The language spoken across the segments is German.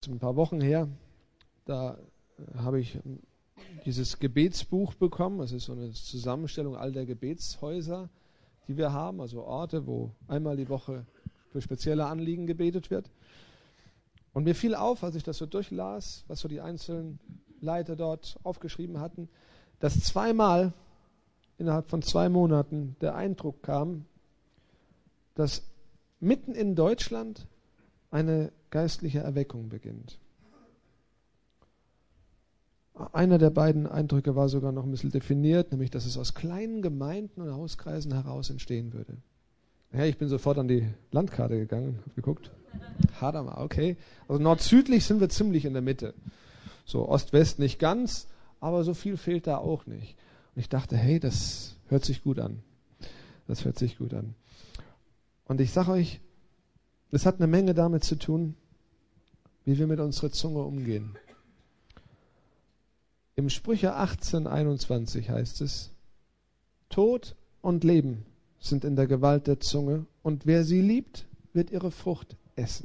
ein paar Wochen her, da habe ich dieses Gebetsbuch bekommen. Das ist so eine Zusammenstellung all der Gebetshäuser, die wir haben, also Orte, wo einmal die Woche für spezielle Anliegen gebetet wird. Und mir fiel auf, als ich das so durchlas, was so die einzelnen Leiter dort aufgeschrieben hatten, dass zweimal innerhalb von 2 Monaten der Eindruck kam, dass mitten in Deutschland eine geistliche Erweckung beginnt. Einer der beiden Eindrücke war sogar noch ein bisschen definiert, nämlich, dass es aus kleinen Gemeinden und Hauskreisen heraus entstehen würde. Ja, ich bin sofort an die Landkarte gegangen, habe geguckt. Hadamar, okay. Also nord-südlich sind wir ziemlich in der Mitte. So Ost-West nicht ganz, aber so viel fehlt da auch nicht. Und ich dachte, hey, das hört sich gut an. Das hört sich gut an. Und ich sage euch, das hat eine Menge damit zu tun, wie wir mit unserer Zunge umgehen. Im Sprüche 18,21 heißt es, Tod und Leben sind in der Gewalt der Zunge, und wer sie liebt, wird ihre Frucht essen.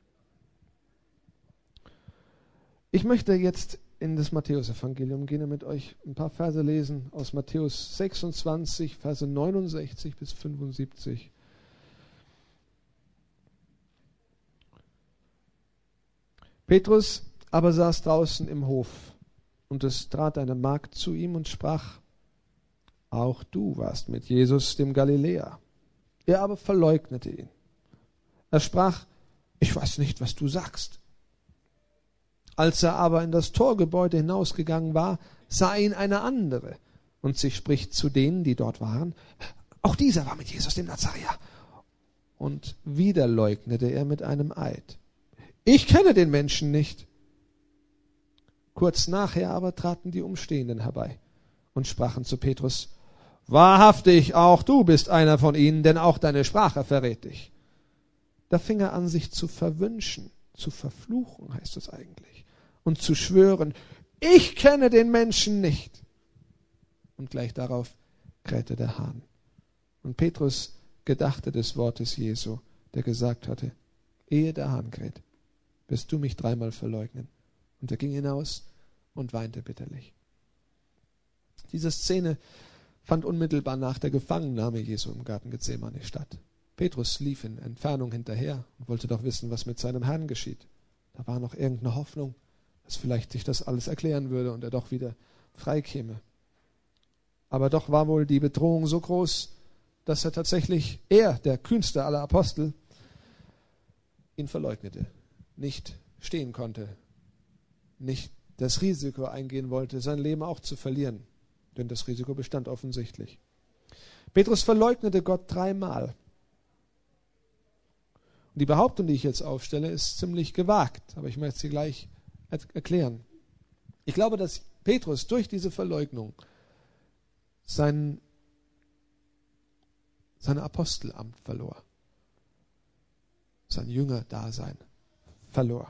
Ich möchte jetzt in das Matthäus-Evangelium gehen und mit euch ein paar Verse lesen aus Matthäus 26, Verse 69 bis 75. Petrus aber saß draußen im Hof, und es trat eine Magd zu ihm und sprach, auch du warst mit Jesus, dem Galiläer. Er aber verleugnete ihn. Er sprach, ich weiß nicht, was du sagst. Als er aber in das Torgebäude hinausgegangen war, sah ihn eine andere, und sie spricht zu denen, die dort waren, auch dieser war mit Jesus, dem Nazareer. Und wieder leugnete er mit einem Eid. Ich kenne den Menschen nicht. Kurz nachher aber traten die Umstehenden herbei und sprachen zu Petrus, wahrhaftig, auch du bist einer von ihnen, denn auch deine Sprache verrät dich. Da fing er an, sich zu verwünschen, zu verfluchen, heißt es eigentlich, und zu schwören, ich kenne den Menschen nicht. Und gleich darauf krähte der Hahn. Und Petrus gedachte des Wortes Jesu, der gesagt hatte, ehe der Hahn kräht, wirst du mich 3-mal verleugnen. Und er ging hinaus und weinte bitterlich. Diese Szene fand unmittelbar nach der Gefangennahme Jesu im Garten Gethsemane statt. Petrus lief in Entfernung hinterher und wollte doch wissen, was mit seinem Herrn geschieht. Da war noch irgendeine Hoffnung, dass vielleicht sich das alles erklären würde und er doch wieder freikäme. Aber doch war wohl die Bedrohung so groß, dass er tatsächlich, der kühnste aller Apostel, ihn verleugnete, nicht stehen konnte, nicht das Risiko eingehen wollte, sein Leben auch zu verlieren. Denn das Risiko bestand offensichtlich. Petrus verleugnete Gott 3-mal. Und die Behauptung, die ich jetzt aufstelle, ist ziemlich gewagt, aber ich möchte sie gleich erklären. Ich glaube, dass Petrus durch diese Verleugnung sein Apostelamt verlor. Sein Jüngerdasein verlor.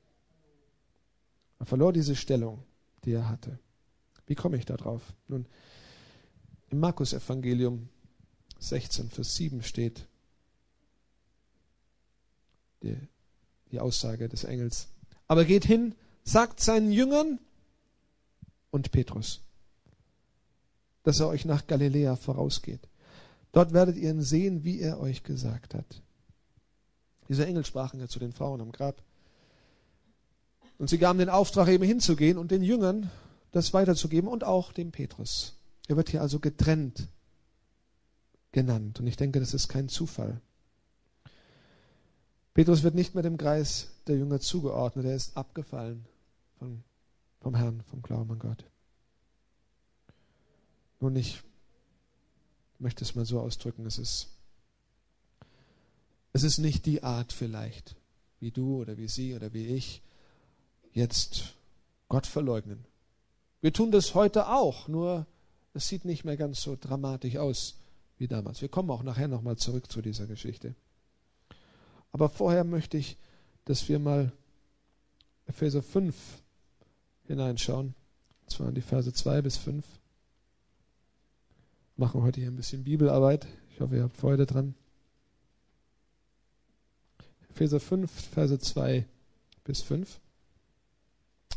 Er verlor diese Stellung, die er hatte. Wie komme ich da drauf? Nun, im Markus-Evangelium 16, Vers 7 steht die Aussage des Engels. Aber geht hin, sagt seinen Jüngern und Petrus, dass er euch nach Galiläa vorausgeht. Dort werdet ihr ihn sehen, wie er euch gesagt hat. Diese Engel sprachen ja zu den Frauen am Grab. Und sie gaben den Auftrag, eben hinzugehen und den Jüngern das weiterzugeben und auch dem Petrus. Er wird hier also getrennt genannt. Und ich denke, das ist kein Zufall. Petrus wird nicht mehr dem Kreis der Jünger zugeordnet. Er ist abgefallen vom Herrn, vom Glauben an Gott. Nun, ich möchte es mal so ausdrücken, es ist nicht die Art vielleicht, wie du oder wie sie oder wie ich jetzt Gott verleugnen. Wir tun das heute auch, nur es sieht nicht mehr ganz so dramatisch aus wie damals. Wir kommen auch nachher nochmal zurück zu dieser Geschichte. Aber vorher möchte ich, dass wir mal Epheser 5 hineinschauen, und zwar in die Verse 2 bis 5. Wir machen heute hier ein bisschen Bibelarbeit. Ich hoffe, ihr habt Freude dran. Epheser 5, Verse 2 bis 5.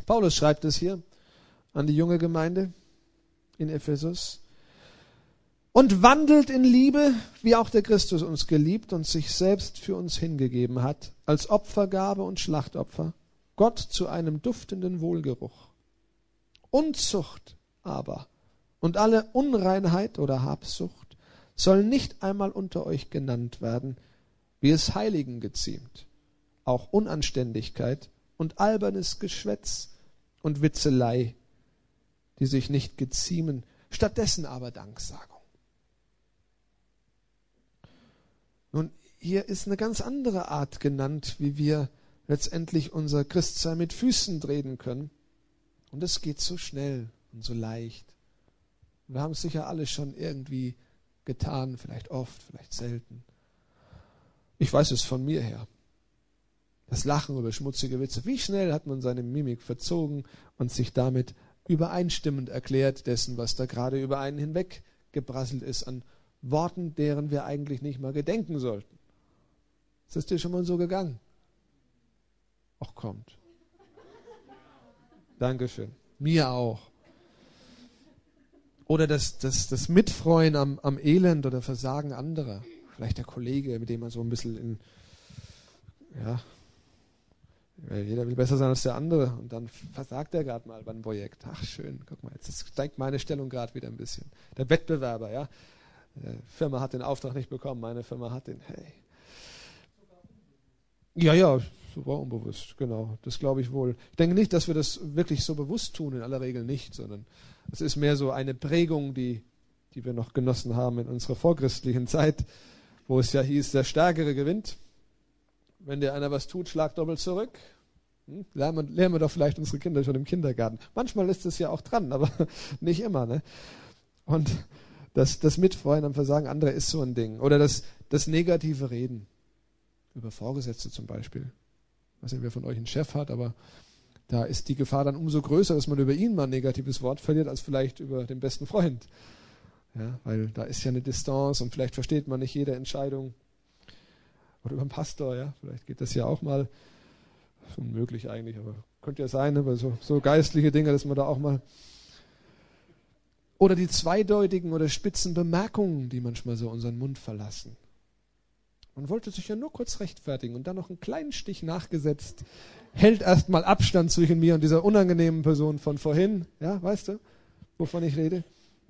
Paulus schreibt es hier an die junge Gemeinde in Ephesus. Und wandelt in Liebe, wie auch der Christus uns geliebt und sich selbst für uns hingegeben hat, als Opfergabe und Schlachtopfer, Gott zu einem duftenden Wohlgeruch. Unzucht aber und alle Unreinheit oder Habsucht soll nicht einmal unter euch genannt werden, wie es Heiligen geziemt. Auch Unanständigkeit und albernes Geschwätz und Witzelei, die sich nicht geziemen, stattdessen aber Danksagung. Nun, hier ist eine ganz andere Art genannt, wie wir letztendlich unser Christsein mit Füßen treten können. Und es geht so schnell und so leicht. Wir haben es sicher alle schon irgendwie getan, vielleicht oft, vielleicht selten. Ich weiß es von mir her. Das Lachen über schmutzige Witze. Wie schnell hat man seine Mimik verzogen und sich damit übereinstimmend erklärt dessen, was da gerade über einen hinweg geprasselt ist an Worten, deren wir eigentlich nicht mal gedenken sollten. Ist das dir schon mal so gegangen? Ach, kommt. Dankeschön. Mir auch. Oder das Mitfreuen am Elend oder Versagen anderer. Vielleicht der Kollege, mit dem man so ein bisschen jeder will besser sein als der andere und dann versagt er gerade mal beim Projekt. Ach schön, guck mal, jetzt steigt meine Stellung gerade wieder ein bisschen. Der Wettbewerber, ja. Die Firma hat den Auftrag nicht bekommen, meine Firma hat den, hey. Ja, sogar unbewusst, genau, das glaube ich wohl. Ich denke nicht, dass wir das wirklich so bewusst tun, in aller Regel nicht, sondern es ist mehr so eine Prägung, die wir noch genossen haben in unserer vorchristlichen Zeit, wo es ja hieß, der Stärkere gewinnt. Wenn dir einer was tut, schlag doppelt zurück. Lernen wir doch vielleicht unsere Kinder schon im Kindergarten. Manchmal ist es ja auch dran, aber nicht immer. Ne? Und das Mitfreuen am Versagen anderer ist so ein Ding. Oder das negative Reden. Über Vorgesetzte zum Beispiel. Ich weiß nicht, wer von euch einen Chef hat, aber da ist die Gefahr dann umso größer, dass man über ihn mal ein negatives Wort verliert, als vielleicht über den besten Freund. Ja, weil da ist ja eine Distanz und vielleicht versteht man nicht jede Entscheidung. Oder über den Pastor, ja, vielleicht geht das ja auch mal. Ist unmöglich eigentlich, aber könnte ja sein, aber so geistliche Dinge, dass man da auch mal. Oder die zweideutigen oder spitzen Bemerkungen, die manchmal so unseren Mund verlassen. Man wollte sich ja nur kurz rechtfertigen und dann noch einen kleinen Stich nachgesetzt. Hält erstmal Abstand zwischen mir und dieser unangenehmen Person von vorhin. Ja, weißt du, wovon ich rede?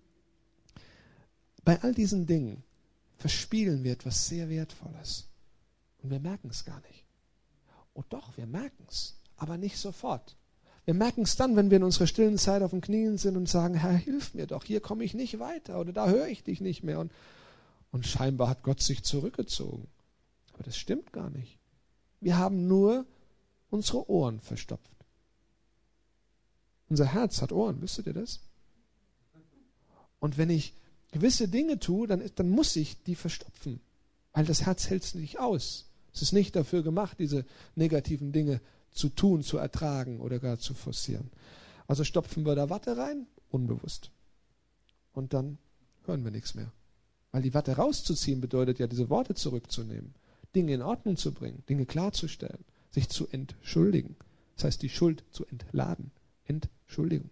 Bei all diesen Dingen verspielen wir etwas sehr Wertvolles. Und wir merken es gar nicht. Und doch, wir merken es, aber nicht sofort. Wir merken es dann, wenn wir in unserer stillen Zeit auf den Knien sind und sagen, Herr, hilf mir doch, hier komme ich nicht weiter oder da höre ich dich nicht mehr. Und scheinbar hat Gott sich zurückgezogen. Aber das stimmt gar nicht. Wir haben nur unsere Ohren verstopft. Unser Herz hat Ohren, wüsstet ihr das? Und wenn ich gewisse Dinge tue, dann muss ich die verstopfen, weil das Herz hält es nicht aus. Es ist nicht dafür gemacht, diese negativen Dinge zu tun, zu ertragen oder gar zu forcieren. Also stopfen wir da Watte rein, unbewusst. Und dann hören wir nichts mehr. Weil die Watte rauszuziehen bedeutet ja, diese Worte zurückzunehmen, Dinge in Ordnung zu bringen, Dinge klarzustellen, sich zu entschuldigen. Das heißt, die Schuld zu entladen. Entschuldigung.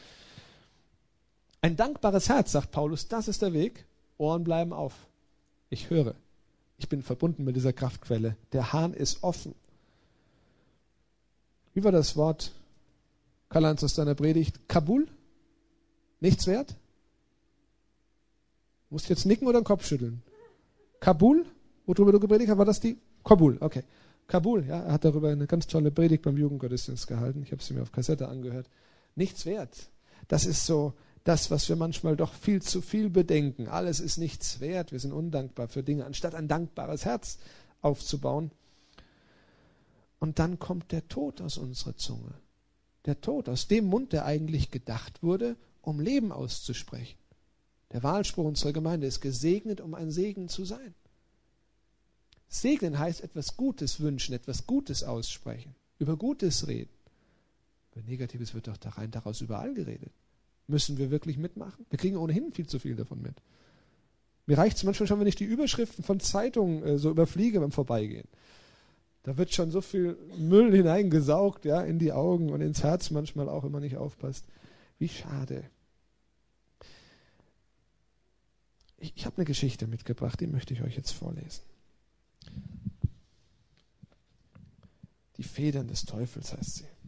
Ein dankbares Herz, sagt Paulus, das ist der Weg. Ohren bleiben auf. Ich höre. Ich bin verbunden mit dieser Kraftquelle. Der Hahn ist offen. Wie war das Wort, Karl-Heinz, aus deiner Predigt? Kabul? Nichts wert? Musst du jetzt nicken oder den Kopf schütteln? Kabul? Worüber du gepredigt hast, war das die? Kabul, okay. Kabul, ja, er hat darüber eine ganz tolle Predigt beim Jugendgottesdienst gehalten. Ich habe sie mir auf Kassette angehört. Nichts wert. Das ist so das, was wir manchmal doch viel zu viel bedenken. Alles ist nichts wert. Wir sind undankbar für Dinge, anstatt ein dankbares Herz aufzubauen. Und dann kommt der Tod aus unserer Zunge. Der Tod aus dem Mund, der eigentlich gedacht wurde, um Leben auszusprechen. Der Wahlspruch unserer Gemeinde ist gesegnet, um ein Segen zu sein. Segnen heißt etwas Gutes wünschen, etwas Gutes aussprechen, über Gutes reden. Über Negatives wird doch daraus überall geredet. Müssen wir wirklich mitmachen? Wir kriegen ohnehin viel zu viel davon mit. Mir reicht es manchmal schon, wenn ich die Überschriften von Zeitungen so überfliege beim Vorbeigehen. Da wird schon so viel Müll hineingesaugt, ja, in die Augen und ins Herz manchmal auch, wenn man nicht aufpasst. Wie schade. Ich habe eine Geschichte mitgebracht, die möchte ich euch jetzt vorlesen. Die Federn des Teufels heißt sie.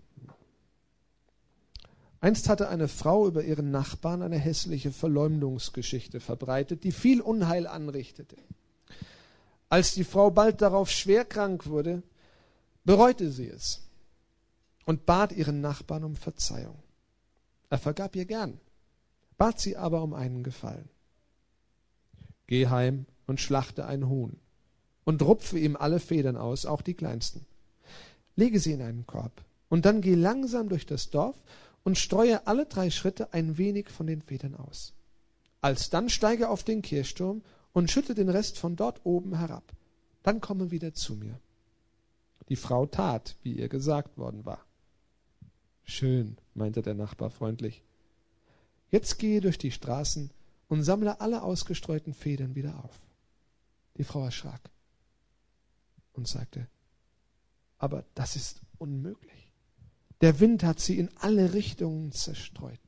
Einst hatte eine Frau über ihren Nachbarn eine hässliche Verleumdungsgeschichte verbreitet, die viel Unheil anrichtete. Als die Frau bald darauf schwer krank wurde, bereute sie es und bat ihren Nachbarn um Verzeihung. Er vergab ihr gern, bat sie aber um einen Gefallen. Geh heim und schlachte ein Huhn und rupfe ihm alle Federn aus, auch die kleinsten. Lege sie in einen Korb und dann geh langsam durch das Dorf und streue alle 3 Schritte ein wenig von den Federn aus. Alsdann steige auf den Kirchturm und schütte den Rest von dort oben herab. Dann komme wieder zu mir. Die Frau tat, wie ihr gesagt worden war. Schön, meinte der Nachbar freundlich. Jetzt gehe durch die Straßen und sammle alle ausgestreuten Federn wieder auf. Die Frau erschrak und sagte, aber das ist unmöglich. Der Wind hat sie in alle Richtungen zerstreut.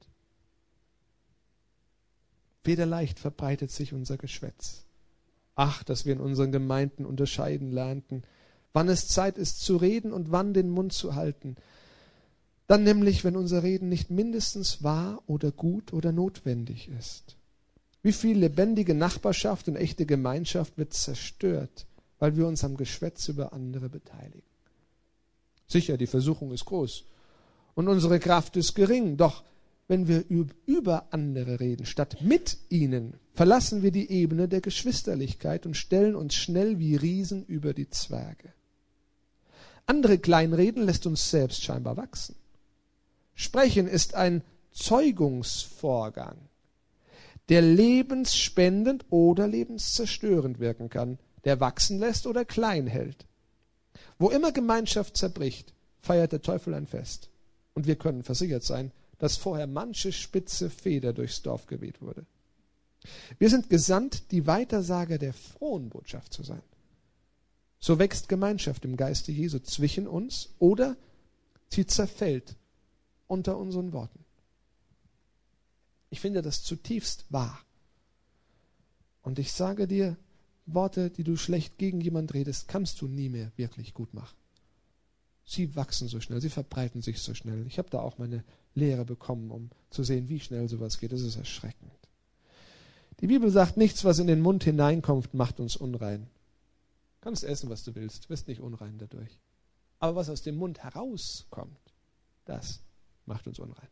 Federleicht verbreitet sich unser Geschwätz. Ach, dass wir in unseren Gemeinden unterscheiden lernten, wann es Zeit ist zu reden und wann den Mund zu halten. Dann nämlich, wenn unser Reden nicht mindestens wahr oder gut oder notwendig ist. Wie viel lebendige Nachbarschaft und echte Gemeinschaft wird zerstört, weil wir uns am Geschwätz über andere beteiligen. Sicher, die Versuchung ist groß und unsere Kraft ist gering, doch wenn wir über andere reden, statt mit ihnen, verlassen wir die Ebene der Geschwisterlichkeit und stellen uns schnell wie Riesen über die Zwerge. Andere kleinreden lässt uns selbst scheinbar wachsen. Sprechen ist ein Zeugungsvorgang, der lebensspendend oder lebenszerstörend wirken kann, der wachsen lässt oder klein hält. Wo immer Gemeinschaft zerbricht, feiert der Teufel ein Fest. Und wir können versichert sein, dass vorher manche spitze Feder durchs Dorf geweht wurde. Wir sind gesandt, die Weitersager der frohen Botschaft zu sein. So wächst Gemeinschaft im Geiste Jesu zwischen uns oder sie zerfällt unter unseren Worten. Ich finde das zutiefst wahr. Und ich sage dir, Worte, die du schlecht gegen jemand redest, kannst du nie mehr wirklich gut machen. Sie wachsen so schnell, sie verbreiten sich so schnell. Ich habe da auch meine Lehre bekommen, um zu sehen, wie schnell sowas geht. Das ist erschreckend. Die Bibel sagt, nichts, was in den Mund hineinkommt, macht uns unrein. Du kannst essen, was du willst, wirst nicht unrein dadurch. Aber was aus dem Mund herauskommt, das macht uns unrein.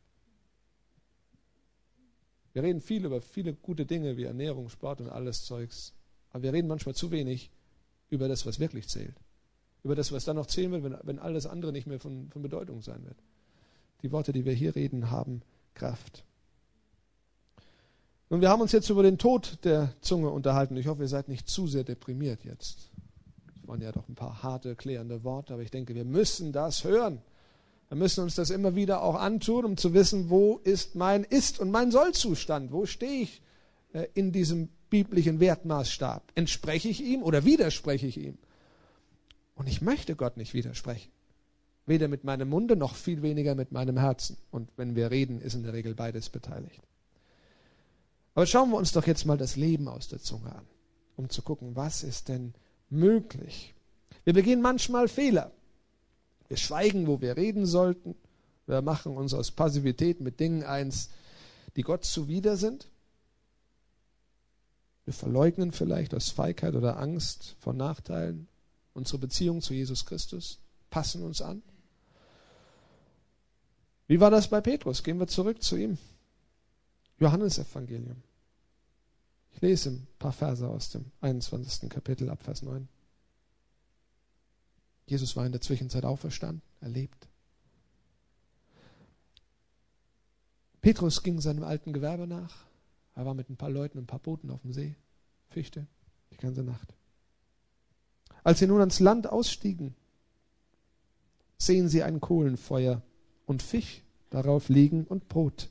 Wir reden viel über viele gute Dinge wie Ernährung, Sport und alles Zeugs. Aber wir reden manchmal zu wenig über das, was wirklich zählt. Über das, was dann noch zählen wird, wenn alles andere nicht mehr von Bedeutung sein wird. Die Worte, die wir hier reden, haben Kraft. Nun, wir haben uns jetzt über den Tod der Zunge unterhalten. Ich hoffe, ihr seid nicht zu sehr deprimiert jetzt. Das waren ja doch ein paar harte, klärende Worte, aber ich denke, wir müssen das hören. Wir müssen uns das immer wieder auch antun, um zu wissen, wo ist mein Ist- und mein Soll-Zustand? Wo stehe ich in diesem biblischen Wertmaßstab? Entspreche ich ihm oder widerspreche ich ihm? Und ich möchte Gott nicht widersprechen. Weder mit meinem Munde, noch viel weniger mit meinem Herzen. Und wenn wir reden, ist in der Regel beides beteiligt. Aber schauen wir uns doch jetzt mal das Leben aus der Zunge an, um zu gucken, was ist denn möglich. Wir begehen manchmal Fehler. Wir schweigen, wo wir reden sollten. Wir machen uns aus Passivität mit Dingen eins, die Gott zuwider sind. Wir verleugnen vielleicht aus Feigheit oder Angst vor Nachteilen unsere Beziehung zu Jesus Christus, passen uns an. Wie war das bei Petrus? Gehen wir zurück zu ihm. Johannesevangelium. Ich lese ein paar Verse aus dem 21. Kapitel ab Vers 9. Jesus war in der Zwischenzeit auferstanden, er lebt. Petrus ging seinem alten Gewerbe nach. Er war mit ein paar Leuten und ein paar Booten auf dem See, fischte die ganze Nacht. Als sie nun ans Land ausstiegen, sehen sie ein Kohlenfeuer und Fisch darauf liegen und Brot.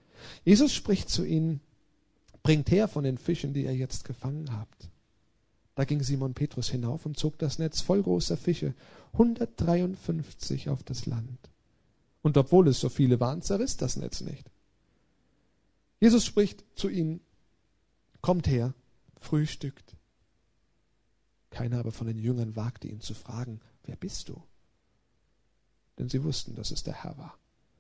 Jesus spricht zu ihnen, bringt her von den Fischen, die ihr jetzt gefangen habt. Da ging Simon Petrus hinauf und zog das Netz voll großer Fische, 153 auf das Land. Und obwohl es so viele waren, zerriss das Netz nicht. Jesus spricht zu ihnen: Kommt her, frühstückt. Keiner aber von den Jüngern wagte ihn zu fragen: Wer bist du? Denn sie wussten, dass es der Herr war.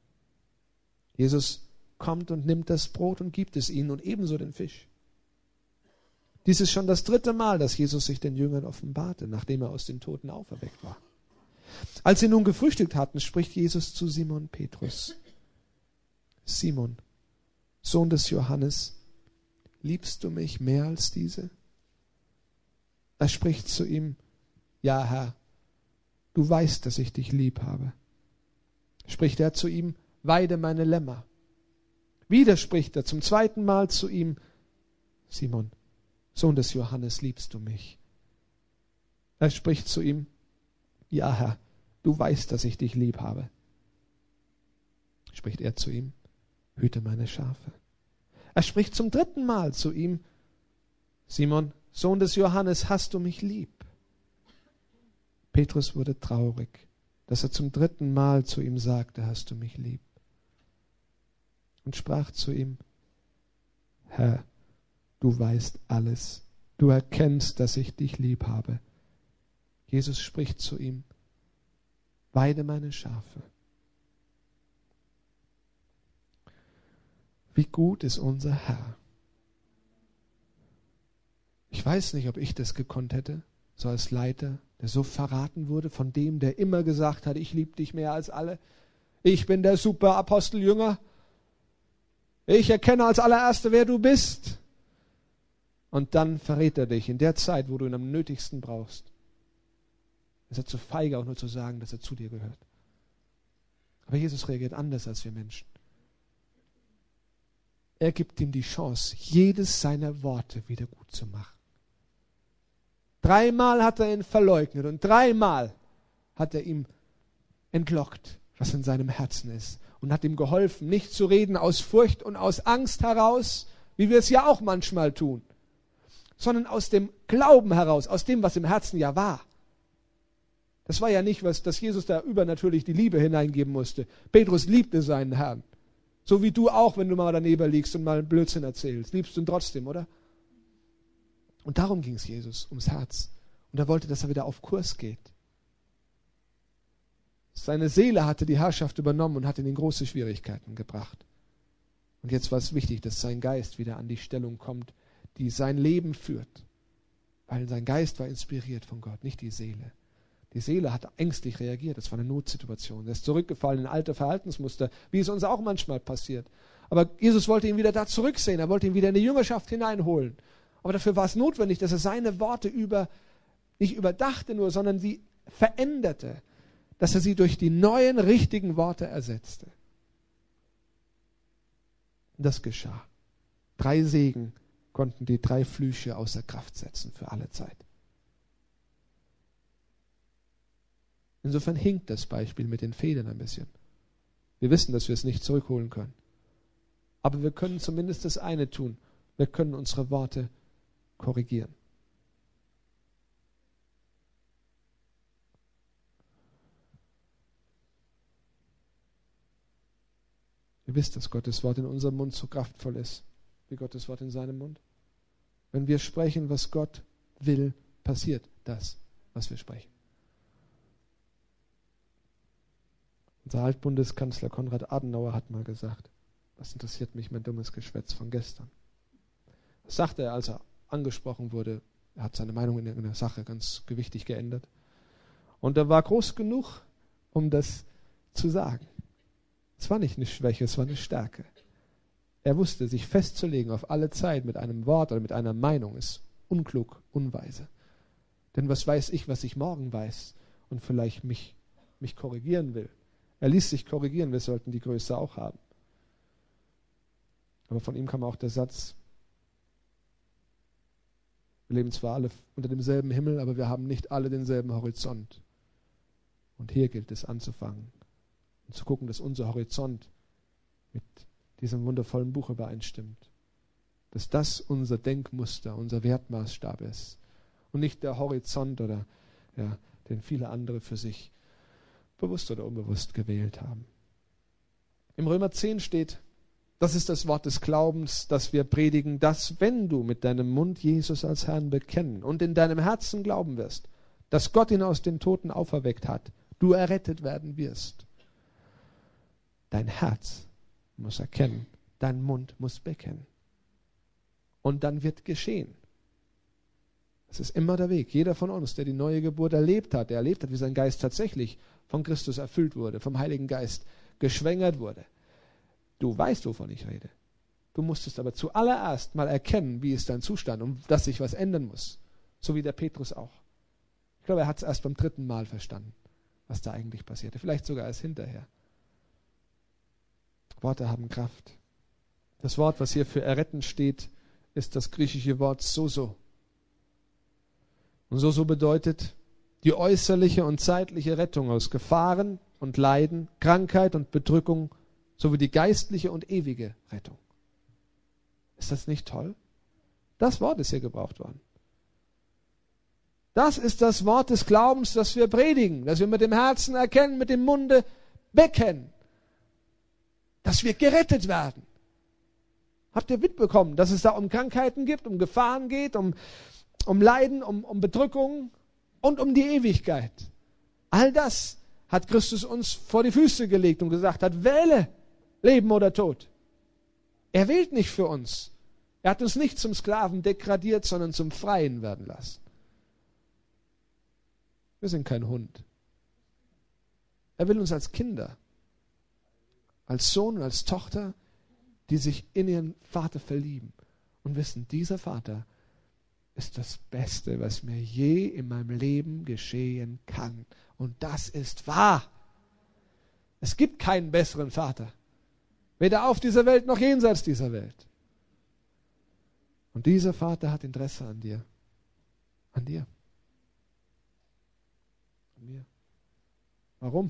Jesus kommt und nimmt das Brot und gibt es ihnen und ebenso den Fisch. Dies ist schon das 3. Mal, dass Jesus sich den Jüngern offenbarte, nachdem er aus den Toten auferweckt war. Als sie nun gefrühstückt hatten, spricht Jesus zu Simon Petrus: Simon, Sohn des Johannes, liebst du mich mehr als diese? Er spricht zu ihm: Ja, Herr, du weißt, dass ich dich lieb habe. Spricht er zu ihm: Weide meine Lämmer. Wieder spricht er zum 2. Mal zu ihm: Simon, Sohn des Johannes, liebst du mich? Er spricht zu ihm: Ja, Herr, du weißt, dass ich dich lieb habe. Spricht er zu ihm: Hüte meine Schafe. Er spricht zum 3. Mal zu ihm: Simon, Sohn des Johannes, hast du mich lieb? Petrus wurde traurig, dass er zum 3. Mal zu ihm sagte: Hast du mich lieb? Und sprach zu ihm: Herr, du weißt alles. Du erkennst, dass ich dich lieb habe. Jesus spricht zu ihm: Weide meine Schafe. Wie gut ist unser Herr. Ich weiß nicht, ob ich das gekonnt hätte, so als Leiter, der so verraten wurde von dem, der immer gesagt hat: Ich liebe dich mehr als alle. Ich bin der super Aposteljünger. Ich erkenne als allererster, wer du bist. Und dann verrät er dich in der Zeit, wo du ihn am nötigsten brauchst. Ist er zu feige, auch nur zu sagen, dass er zu dir gehört. Aber Jesus reagiert anders als wir Menschen. Er gibt ihm die Chance, jedes seiner Worte wieder gut zu machen. 3 Mal hat er ihn verleugnet und 3 Mal hat er ihm entlockt, was in seinem Herzen ist, und hat ihm geholfen, nicht zu reden aus Furcht und aus Angst heraus, wie wir es ja auch manchmal tun, sondern aus dem Glauben heraus, aus dem, was im Herzen ja war. Das war ja nicht, dass Jesus da übernatürlich die Liebe hineingeben musste. Petrus liebte seinen Herrn. So wie du auch, wenn du mal daneben liegst und mal einen Blödsinn erzählst. Liebst du ihn trotzdem, oder? Und darum ging es Jesus, ums Herz. Und er wollte, dass er wieder auf Kurs geht. Seine Seele hatte die Herrschaft übernommen und hat ihn in große Schwierigkeiten gebracht. Und jetzt war es wichtig, dass sein Geist wieder an die Stellung kommt, die sein Leben führt. Weil sein Geist war inspiriert von Gott, nicht die Seele. Die Seele hat ängstlich reagiert, das war eine Notsituation. Er ist zurückgefallen in alte Verhaltensmuster, wie es uns auch manchmal passiert. Aber Jesus wollte ihn wieder da zurücksehen, er wollte ihn wieder in die Jüngerschaft hineinholen. Aber dafür war es notwendig, dass er seine Worte nicht überdachte nur, sondern sie veränderte, dass er sie durch die neuen, richtigen Worte ersetzte. Und das geschah. 3 Segen konnten die 3 Flüche außer Kraft setzen für alle Zeit. Insofern hinkt das Beispiel mit den Federn ein bisschen. Wir wissen, dass wir es nicht zurückholen können. Aber wir können zumindest das eine tun. Wir können unsere Worte korrigieren. Ihr wisst, dass Gottes Wort in unserem Mund so kraftvoll ist, wie Gottes Wort in seinem Mund. Wenn wir sprechen, was Gott will, passiert das, was wir sprechen. Unser Altbundeskanzler Konrad Adenauer hat mal gesagt: Was interessiert mich mein dummes Geschwätz von gestern? Das sagte er, als er angesprochen wurde. Er hat seine Meinung in irgendeiner Sache ganz gewichtig geändert. Und er war groß genug, um das zu sagen. Es war nicht eine Schwäche, es war eine Stärke. Er wusste, sich festzulegen auf alle Zeit mit einem Wort oder mit einer Meinung ist unklug, unweise. Denn was weiß ich, was ich morgen weiß und vielleicht mich korrigieren will. Er ließ sich korrigieren, wir sollten die Größe auch haben. Aber von ihm kam auch der Satz: Wir leben zwar alle unter demselben Himmel, aber wir haben nicht alle denselben Horizont. Und hier gilt es anzufangen und zu gucken, dass unser Horizont mit diesem wundervollen Buch übereinstimmt. Dass das unser Denkmuster, unser Wertmaßstab ist. und nicht der Horizont oder den viele andere für sich bewusst oder unbewusst gewählt haben. Im Römer 10 steht, das ist das Wort des Glaubens, das wir predigen, dass wenn du mit deinem Mund Jesus als Herrn bekennen und in deinem Herzen glauben wirst, dass Gott ihn aus den Toten auferweckt hat, du errettet werden wirst. Dein Herz muss erkennen, dein Mund muss bekennen. Und dann wird geschehen. Das ist immer der Weg. Jeder von uns, der die neue Geburt erlebt hat, wie sein Geist tatsächlich von Christus erfüllt wurde, vom Heiligen Geist geschwängert wurde. Du weißt, wovon ich rede. Du musstest aber zuallererst mal erkennen, wie ist dein Zustand und dass sich was ändern muss. So wie der Petrus auch. Ich glaube, er hat es erst beim 3. Mal verstanden, was da eigentlich passierte. Vielleicht sogar erst hinterher. Worte haben Kraft. Das Wort, was hier für erretten steht, ist das griechische Wort sozo. Und sozo bedeutet die äußerliche und zeitliche Rettung aus Gefahren und Leiden, Krankheit und Bedrückung sowie die geistliche und ewige Rettung. Ist das nicht toll? Das Wort ist hier gebraucht worden. Das ist das Wort des Glaubens, das wir predigen, das wir mit dem Herzen erkennen, mit dem Munde bekennen, dass wir gerettet werden. Habt ihr mitbekommen, dass es da um Krankheiten gibt, um Gefahren geht, um Leiden, um Bedrückungen und um die Ewigkeit? All das hat Christus uns vor die Füße gelegt und gesagt hat, wähle Leben oder Tod. Er wählt nicht für uns. Er hat uns nicht zum Sklaven degradiert, sondern zum Freien werden lassen. Wir sind kein Hund. Er will uns als Kinder, als Sohn und als Tochter, die sich in ihren Vater verlieben und wissen, dieser Vater ist das Beste, was mir je in meinem Leben geschehen kann. Und das ist wahr. Es gibt keinen besseren Vater. Weder auf dieser Welt noch jenseits dieser Welt. Und dieser Vater hat Interesse an dir. An dir. An mir. Warum?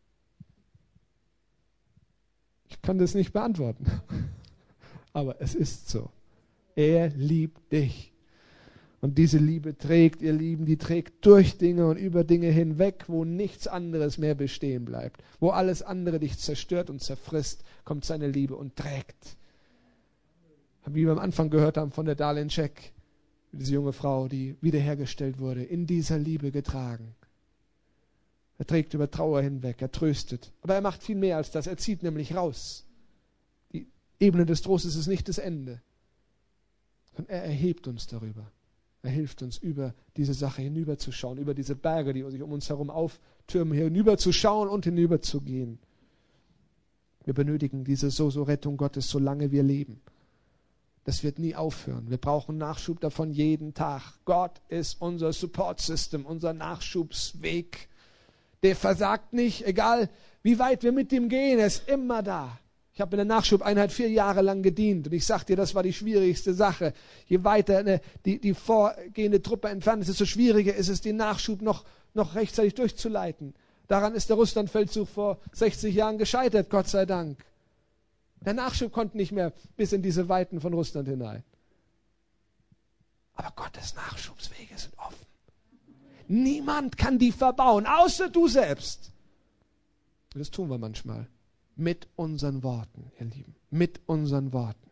Ich kann das nicht beantworten. Aber es ist so. Er liebt dich. Und diese Liebe trägt, ihr Lieben, die trägt durch Dinge und über Dinge hinweg, wo nichts anderes mehr bestehen bleibt. Wo alles andere dich zerstört und zerfrisst, kommt seine Liebe und trägt. Wie wir am Anfang gehört haben von der Darlene Check, diese junge Frau, die wiederhergestellt wurde, in dieser Liebe getragen. Er trägt über Trauer hinweg, er tröstet. Aber er macht viel mehr als das. Er zieht nämlich raus. Die Ebene des Trostes ist nicht das Ende. Und er erhebt uns darüber. Er hilft uns, über diese Sache hinüberzuschauen, über diese Berge, die sich um uns herum auftürmen, hinüberzuschauen und hinüberzugehen. Wir benötigen diese Sozo-Rettung Gottes, solange wir leben. Das wird nie aufhören. Wir brauchen Nachschub davon jeden Tag. Gott ist unser Support-System, unser Nachschubsweg. Der versagt nicht, egal wie weit wir mit ihm gehen, er ist immer da. Ich habe in der Nachschubeinheit 4 Jahre lang gedient und ich sage dir, das war die schwierigste Sache. Je weiter die vorgehende Truppe entfernt ist, desto schwieriger ist es, den Nachschub noch rechtzeitig durchzuleiten. Daran ist der Russlandfeldzug vor 60 Jahren gescheitert, Gott sei Dank. Der Nachschub konnte nicht mehr bis in diese Weiten von Russland hinein. Aber Gottes Nachschubswege sind offen. Niemand kann die verbauen, außer du selbst. Und das tun wir manchmal. Mit unseren Worten, ihr Lieben. Mit unseren Worten.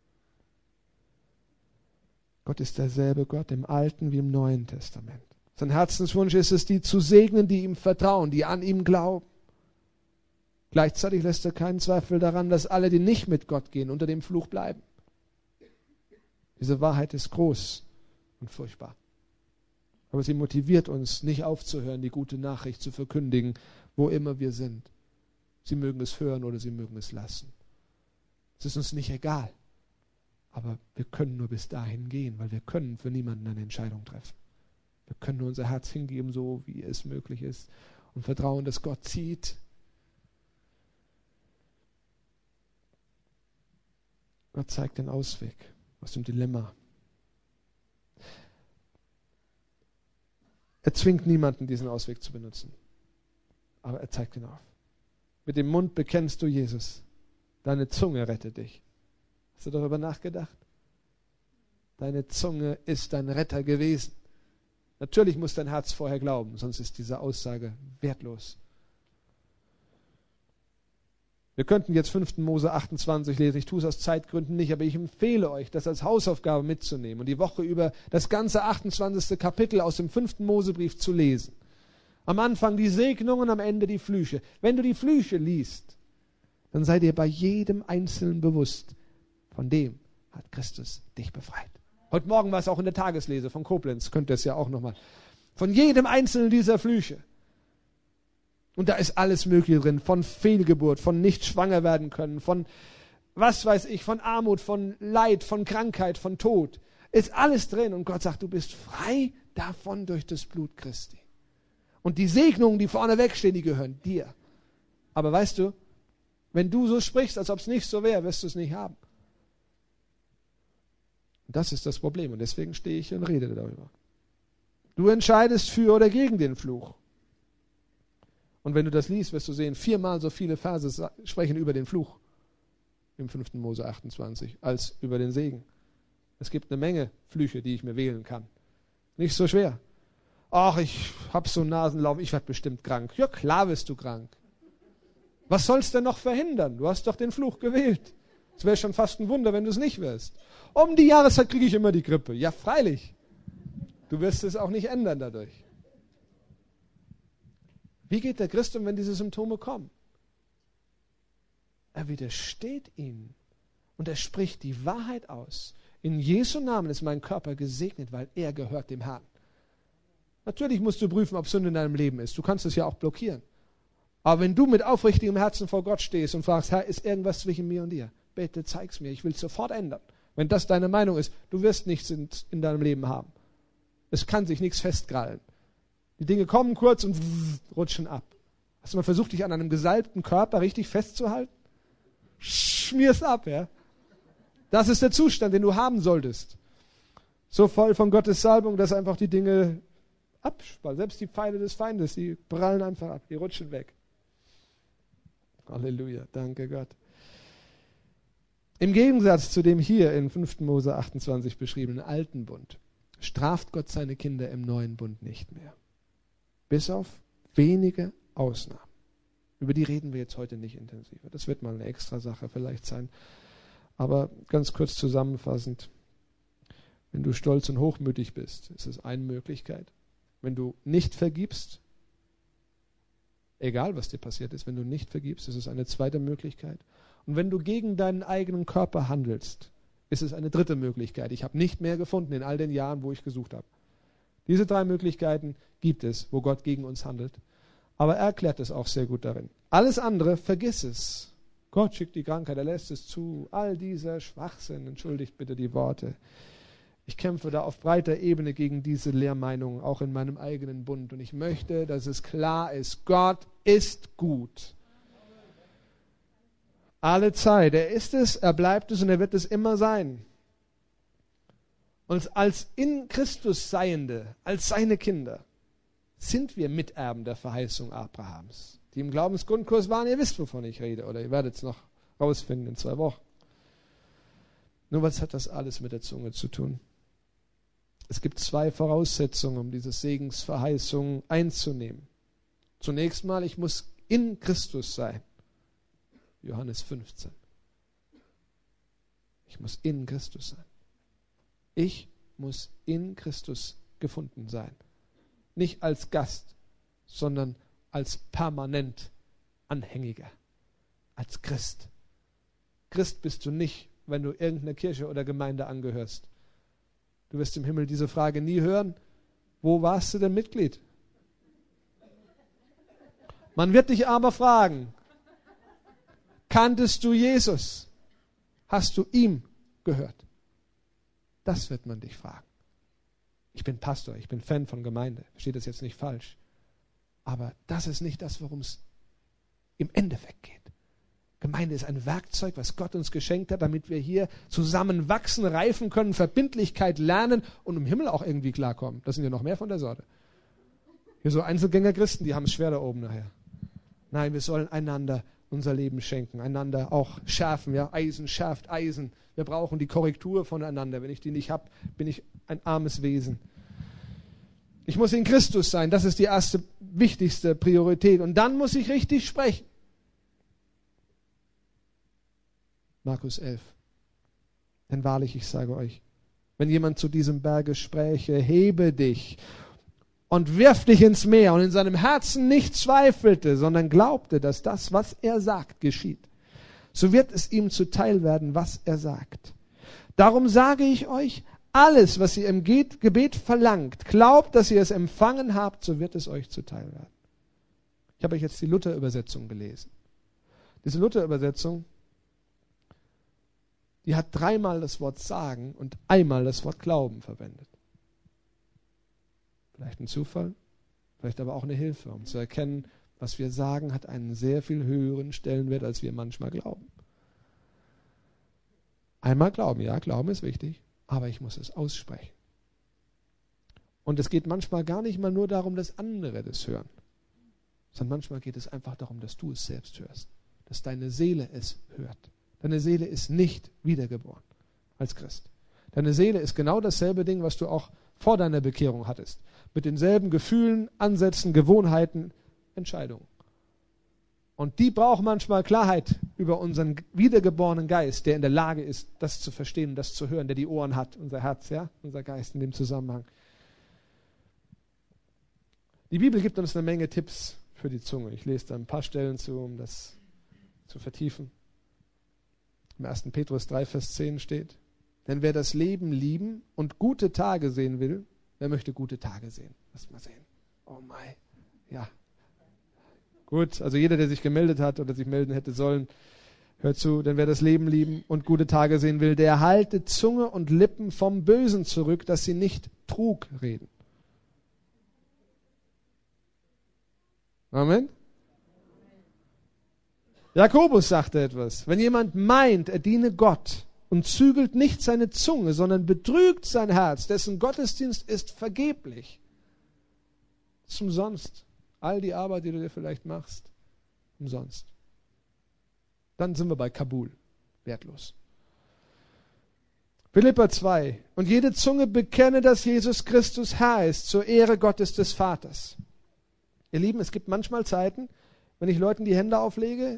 Gott ist derselbe Gott im Alten wie im Neuen Testament. Sein Herzenswunsch ist es, die zu segnen, die ihm vertrauen, die an ihm glauben. Gleichzeitig lässt er keinen Zweifel daran, dass alle, die nicht mit Gott gehen, unter dem Fluch bleiben. Diese Wahrheit ist groß und furchtbar. Aber sie motiviert uns, nicht aufzuhören, die gute Nachricht zu verkündigen, wo immer wir sind. Sie mögen es hören oder sie mögen es lassen. Es ist uns nicht egal. Aber wir können nur bis dahin gehen, weil wir können für niemanden eine Entscheidung treffen. Wir können nur unser Herz hingeben, so wie es möglich ist, und vertrauen, dass Gott zieht. Gott zeigt den Ausweg aus dem Dilemma. Er zwingt niemanden, diesen Ausweg zu benutzen. Aber er zeigt ihn auf. Mit dem Mund bekennst du Jesus. Deine Zunge rettet dich. Hast du darüber nachgedacht? Deine Zunge ist dein Retter gewesen. Natürlich muss dein Herz vorher glauben, sonst ist diese Aussage wertlos. Wir könnten jetzt 5. Mose 28 lesen, ich tue es aus Zeitgründen nicht, aber ich empfehle euch, das als Hausaufgabe mitzunehmen und die Woche über das ganze 28. Kapitel aus dem 5. Mosebrief zu lesen. Am Anfang die Segnungen, am Ende die Flüche. Wenn du die Flüche liest, dann sei dir bei jedem Einzelnen bewusst, von dem hat Christus dich befreit. Heute Morgen war es auch in der Tageslese von Koblenz, könnt ihr es ja auch nochmal. Von jedem Einzelnen dieser Flüche. Und da ist alles Mögliche drin, von Fehlgeburt, von nicht schwanger werden können, von was weiß ich, von Armut, von Leid, von Krankheit, von Tod. Ist alles drin und Gott sagt, du bist frei davon durch das Blut Christi. Und die Segnungen, die vorne wegstehen, die gehören dir. Aber weißt du, wenn du so sprichst, als ob es nicht so wäre, wirst du es nicht haben. Und das ist das Problem und deswegen stehe ich und rede darüber. Du entscheidest für oder gegen den Fluch. Und wenn du das liest, wirst du sehen, 4-mal so viele Verse sprechen über den Fluch im 5. Mose 28 als über den Segen. Es gibt eine Menge Flüche, die ich mir wählen kann. Nicht so schwer. Ach, ich habe so einen Nasenlauf, ich werde bestimmt krank. Ja, klar wirst du krank. Was soll's denn noch verhindern? Du hast doch den Fluch gewählt. Es wäre schon fast ein Wunder, wenn du es nicht wirst. Um die Jahreszeit kriege ich immer die Grippe. Ja, freilich. Du wirst es auch nicht ändern dadurch. Wie geht der Christ um, wenn diese Symptome kommen? Er widersteht ihnen und er spricht die Wahrheit aus. In Jesu Namen ist mein Körper gesegnet, weil er gehört dem Herrn. Natürlich musst du prüfen, ob Sünde in deinem Leben ist. Du kannst es ja auch blockieren. Aber wenn du mit aufrichtigem Herzen vor Gott stehst und fragst, Herr, ist irgendwas zwischen mir und dir? Bitte zeig's mir, ich will es sofort ändern. Wenn das deine Meinung ist, du wirst nichts in deinem Leben haben. Es kann sich nichts festkrallen. Die Dinge kommen kurz und rutschen ab. Hast du mal versucht, dich an einem gesalbten Körper richtig festzuhalten? Schmier's ab, ja? Das ist der Zustand, den du haben solltest. So voll von Gottes Salbung, dass einfach die Dinge abspalten. Selbst die Pfeile des Feindes, die prallen einfach ab, die rutschen weg. Halleluja, danke Gott. Im Gegensatz zu dem hier in 5. Mose 28 beschriebenen alten Bund straft Gott seine Kinder im neuen Bund nicht mehr. Bis auf wenige Ausnahmen. Über die reden wir jetzt heute nicht intensiver. Das wird mal eine extra Sache vielleicht sein. Aber ganz kurz zusammenfassend, wenn du stolz und hochmütig bist, ist es eine Möglichkeit. Wenn du nicht vergibst, egal was dir passiert ist, wenn du nicht vergibst, ist es eine zweite Möglichkeit. Und wenn du gegen deinen eigenen Körper handelst, ist es eine dritte Möglichkeit. Ich habe nicht mehr gefunden in all den Jahren, wo ich gesucht habe. Diese 3 Möglichkeiten gibt es, wo Gott gegen uns handelt. Aber er erklärt es auch sehr gut darin. Alles andere, vergiss es. Gott schickt die Krankheit, er lässt es zu. All dieser Schwachsinn, entschuldigt bitte die Worte. Ich kämpfe da auf breiter Ebene gegen diese Lehrmeinungen, auch in meinem eigenen Bund. Und ich möchte, dass es klar ist, Gott ist gut. Alle Zeit. Er ist es, er bleibt es und er wird es immer sein. Und als in Christus Seiende, als seine Kinder, sind wir Miterben der Verheißung Abrahams. Die im Glaubensgrundkurs waren, ihr wisst, wovon ich rede, oder ihr werdet es noch rausfinden in 2 Wochen. Nur was hat das alles mit der Zunge zu tun? Es gibt 2 Voraussetzungen, um diese Segensverheißung einzunehmen. Zunächst mal, ich muss in Christus sein. Johannes 15. Ich muss in Christus sein. Ich muss in Christus gefunden sein. Nicht als Gast, sondern als permanent Anhängiger, als Christ. Christ bist du nicht, wenn du irgendeiner Kirche oder Gemeinde angehörst. Du wirst im Himmel diese Frage nie hören. Wo warst du denn Mitglied? Man wird dich aber fragen, kanntest du Jesus? Hast du ihm gehört? Das wird man dich fragen. Ich bin Pastor, ich bin Fan von Gemeinde. Versteht das jetzt nicht falsch. Aber das ist nicht das, worum es im Endeffekt geht. Gemeinde ist ein Werkzeug, was Gott uns geschenkt hat, damit wir hier zusammen wachsen, reifen können, Verbindlichkeit lernen und im Himmel auch irgendwie klarkommen. Das sind ja noch mehr von der Sorte. Hier so Einzelgänger-Christen, die haben es schwer da oben nachher. Nein, wir sollen einander unser Leben schenken, einander auch schärfen. Ja? Eisen schärft Eisen. Wir brauchen die Korrektur voneinander. Wenn ich die nicht habe, bin ich ein armes Wesen. Ich muss in Christus sein. Das ist die erste, wichtigste Priorität. Und dann muss ich richtig sprechen. Markus 11. Denn wahrlich, ich sage euch, wenn jemand zu diesem Berge spräche, hebe dich und wirf dich ins Meer, und in seinem Herzen nicht zweifelte, sondern glaubte, dass das, was er sagt, geschieht, so wird es ihm zuteil werden, was er sagt. Darum sage ich euch, alles, was ihr im Gebet verlangt, glaubt, dass ihr es empfangen habt, so wird es euch zuteil werden. Ich habe euch jetzt die Luther-Übersetzung gelesen. Diese Luther-Übersetzung, die hat 3-mal das Wort sagen und einmal das Wort glauben verwendet. Vielleicht ein Zufall, vielleicht aber auch eine Hilfe, um zu erkennen, was wir sagen, hat einen sehr viel höheren Stellenwert, als wir manchmal glauben. Einmal glauben, ja, Glauben ist wichtig, aber ich muss es aussprechen. Und es geht manchmal gar nicht mal nur darum, dass andere das hören, sondern manchmal geht es einfach darum, dass du es selbst hörst, dass deine Seele es hört. Deine Seele ist nicht wiedergeboren als Christ. Deine Seele ist genau dasselbe Ding, was du auch vor deiner Bekehrung hattest. Mit denselben Gefühlen, Ansätzen, Gewohnheiten, Entscheidungen. Und die brauchen manchmal Klarheit über unseren wiedergeborenen Geist, der in der Lage ist, das zu verstehen, das zu hören, der die Ohren hat, unser Herz, ja, unser Geist in dem Zusammenhang. Die Bibel gibt uns eine Menge Tipps für die Zunge. Ich lese da ein paar Stellen zu, um das zu vertiefen. Im 1. Petrus 3, Vers 10 steht: Denn wer das Leben lieben und gute Tage sehen will, wer möchte gute Tage sehen? Lass mal sehen. Oh mein, ja. Gut, also jeder, der sich gemeldet hat oder sich melden hätte sollen, hört zu, denn wer das Leben lieben und gute Tage sehen will, der halte Zunge und Lippen vom Bösen zurück, dass sie nicht Trug reden. Amen. Jakobus sagte etwas: Wenn jemand meint, er diene Gott und zügelt nicht seine Zunge, sondern betrügt sein Herz, dessen Gottesdienst ist vergeblich. Das ist umsonst. All die Arbeit, die du dir vielleicht machst, umsonst. Dann sind wir bei Kabul. Wertlos. Philipper 2. Und jede Zunge bekenne, dass Jesus Christus Herr ist, zur Ehre Gottes des Vaters. Ihr Lieben, es gibt manchmal Zeiten, wenn ich Leuten die Hände auflege,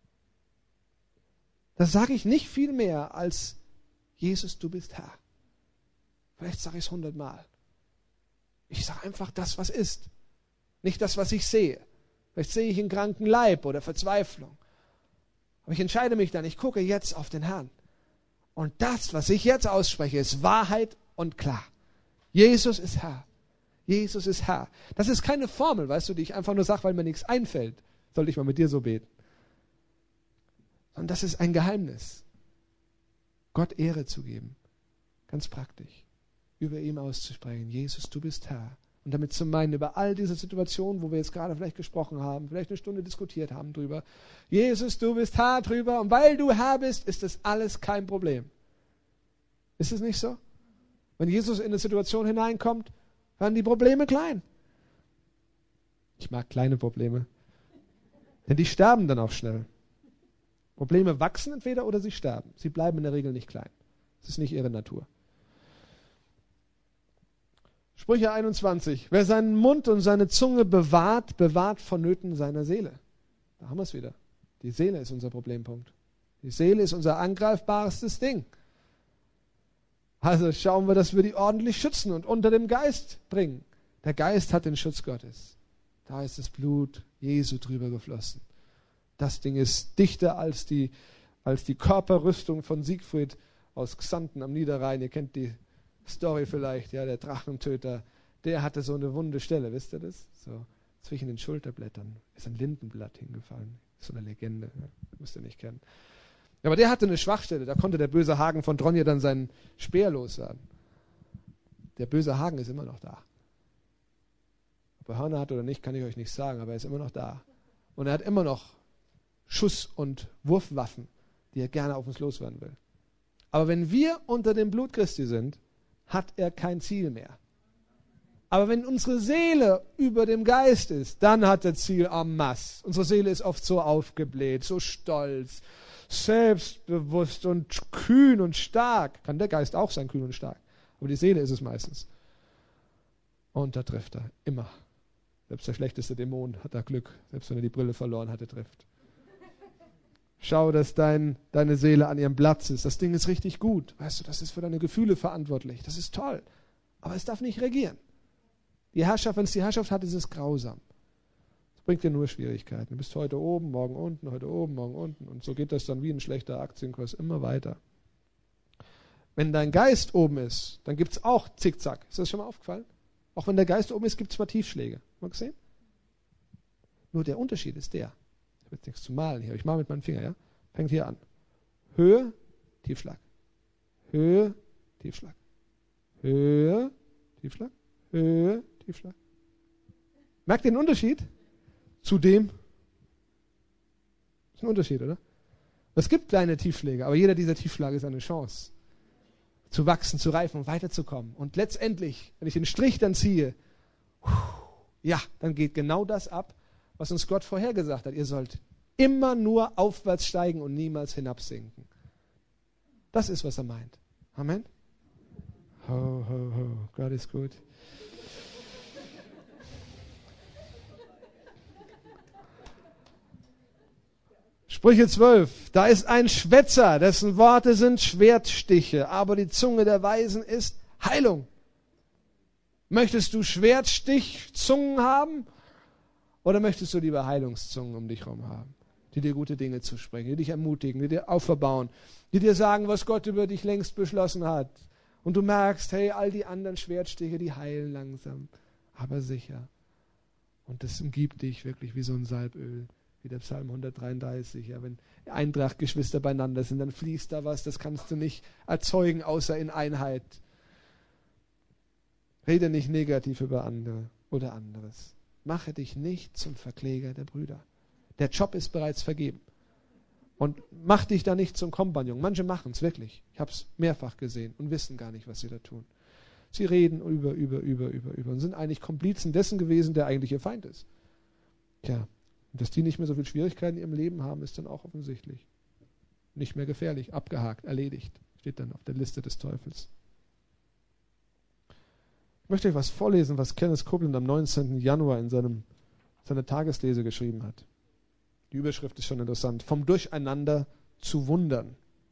da sage ich nicht viel mehr als: Jesus, du bist Herr. Vielleicht sage ich es 100-mal. Ich sage einfach das, was ist. Nicht das, was ich sehe. Vielleicht sehe ich einen kranken Leib oder Verzweiflung. Aber ich entscheide mich dann, ich gucke jetzt auf den Herrn. Und das, was ich jetzt ausspreche, ist Wahrheit und klar. Jesus ist Herr. Jesus ist Herr. Das ist keine Formel, weißt du, die ich einfach nur sage, weil mir nichts einfällt. Sollte ich mal mit dir so beten. Und das ist ein Geheimnis. Gott Ehre zu geben. Ganz praktisch. Über ihm auszusprechen: Jesus, du bist Herr. Und damit zu meinen, über all diese Situationen, wo wir jetzt gerade vielleicht gesprochen haben, vielleicht eine Stunde diskutiert haben drüber: Jesus, du bist Herr drüber. Und weil du Herr bist, ist das alles kein Problem. Ist es nicht so? Wenn Jesus in eine Situation hineinkommt, werden die Probleme klein. Ich mag kleine Probleme. Denn die sterben dann auch schnell. Probleme wachsen entweder oder sie sterben. Sie bleiben in der Regel nicht klein. Das ist nicht ihre Natur. Sprüche 21. Wer seinen Mund und seine Zunge bewahrt, bewahrt vonnöten seiner Seele. Da haben wir es wieder. Die Seele ist unser Problempunkt. Die Seele ist unser angreifbarstes Ding. Also schauen wir, dass wir die ordentlich schützen und unter dem Geist bringen. Der Geist hat den Schutz Gottes. Da ist das Blut Jesu drüber geflossen. Das Ding ist dichter als die Körperrüstung von Siegfried aus Xanten am Niederrhein. Ihr kennt die Story vielleicht, ja, der Drachentöter. Der hatte so eine wunde Stelle, wisst ihr das? So zwischen den Schulterblättern ist ein Lindenblatt hingefallen. So eine Legende, ja, müsst ihr nicht kennen. Aber der hatte eine Schwachstelle, da konnte der böse Hagen von Tronje dann seinen Speer loswerden. Der böse Hagen ist immer noch da. Ob er Hörner hat oder nicht, kann ich euch nicht sagen, aber er ist immer noch da. Und er hat immer noch Schuss- und Wurfwaffen, die er gerne auf uns loswerden will. Aber wenn wir unter dem Blut Christi sind, hat er kein Ziel mehr. Aber wenn unsere Seele über dem Geist ist, dann hat er Ziel en masse. Unsere Seele ist oft so aufgebläht, so stolz, selbstbewusst und kühn und stark. Kann der Geist auch sein, kühn und stark. Aber die Seele ist es meistens. Und da trifft er. Immer. Selbst der schlechteste Dämon hat da Glück. Selbst wenn er die Brille verloren hatte, trifft. Schau, dass deine Seele an ihrem Platz ist. Das Ding ist richtig gut. Weißt du, das ist für deine Gefühle verantwortlich. Das ist toll. Aber es darf nicht regieren. Die Herrschaft, wenn es die Herrschaft hat, ist es grausam. Es bringt dir nur Schwierigkeiten. Du bist heute oben, morgen unten, heute oben, morgen unten. Und so geht das dann wie ein schlechter Aktienkurs immer weiter. Wenn dein Geist oben ist, dann gibt es auch Zickzack. Ist das schon mal aufgefallen? Auch wenn der Geist oben ist, gibt es mal Tiefschläge. Mal gesehen? Nur der Unterschied ist der. Ich habe jetzt nichts zu malen hier, aber ich male mit meinem Finger, ja? Fängt hier an. Höhe, Tiefschlag. Höhe, Tiefschlag. Höhe, Tiefschlag. Höhe, Tiefschlag. Merkt ihr den Unterschied? Zu dem? Das ist ein Unterschied, oder? Es gibt kleine Tiefschläge, aber jeder dieser Tiefschläge ist eine Chance, zu wachsen, zu reifen und weiterzukommen. Und letztendlich, wenn ich den Strich dann ziehe, ja, dann geht genau das ab, was uns Gott vorhergesagt hat. Ihr sollt immer nur aufwärts steigen und niemals hinabsinken. Das ist, was er meint. Amen? Ho, ho, ho. Gott ist gut. Sprüche 12. Da ist ein Schwätzer, dessen Worte sind Schwertstiche, aber die Zunge der Weisen ist Heilung. Möchtest du Schwertstichzungen haben oder möchtest du lieber Heilungszungen um dich herum haben, die dir gute Dinge zusprechen, die dich ermutigen, die dir auferbauen, die dir sagen, was Gott über dich längst beschlossen hat. Und du merkst, hey, all die anderen Schwertstiche, die heilen langsam, aber sicher. Und das umgibt dich wirklich wie so ein Salböl, wie der Psalm 133. Ja, wenn Eintracht-Geschwister beieinander sind, dann fließt da was, das kannst du nicht erzeugen, außer in Einheit. Rede nicht negativ über andere oder anderes. Mache dich nicht zum Verkläger der Brüder. Der Job ist bereits vergeben. Und mach dich da nicht zum Kompagnon. Manche machen es wirklich. Ich habe es mehrfach gesehen und wissen gar nicht, was sie da tun. Sie reden über und sind eigentlich Komplizen dessen gewesen, der eigentlich ihr Feind ist. Tja, und dass die nicht mehr so viele Schwierigkeiten in ihrem Leben haben, ist dann auch offensichtlich. Nicht mehr gefährlich, abgehakt, erledigt. Steht dann auf der Liste des Teufels. Ich möchte euch was vorlesen, was Kenneth Copeland am 19. Januar in seiner Tageslese geschrieben hat. Die Überschrift ist schon interessant. Vom Durcheinander zu wundern.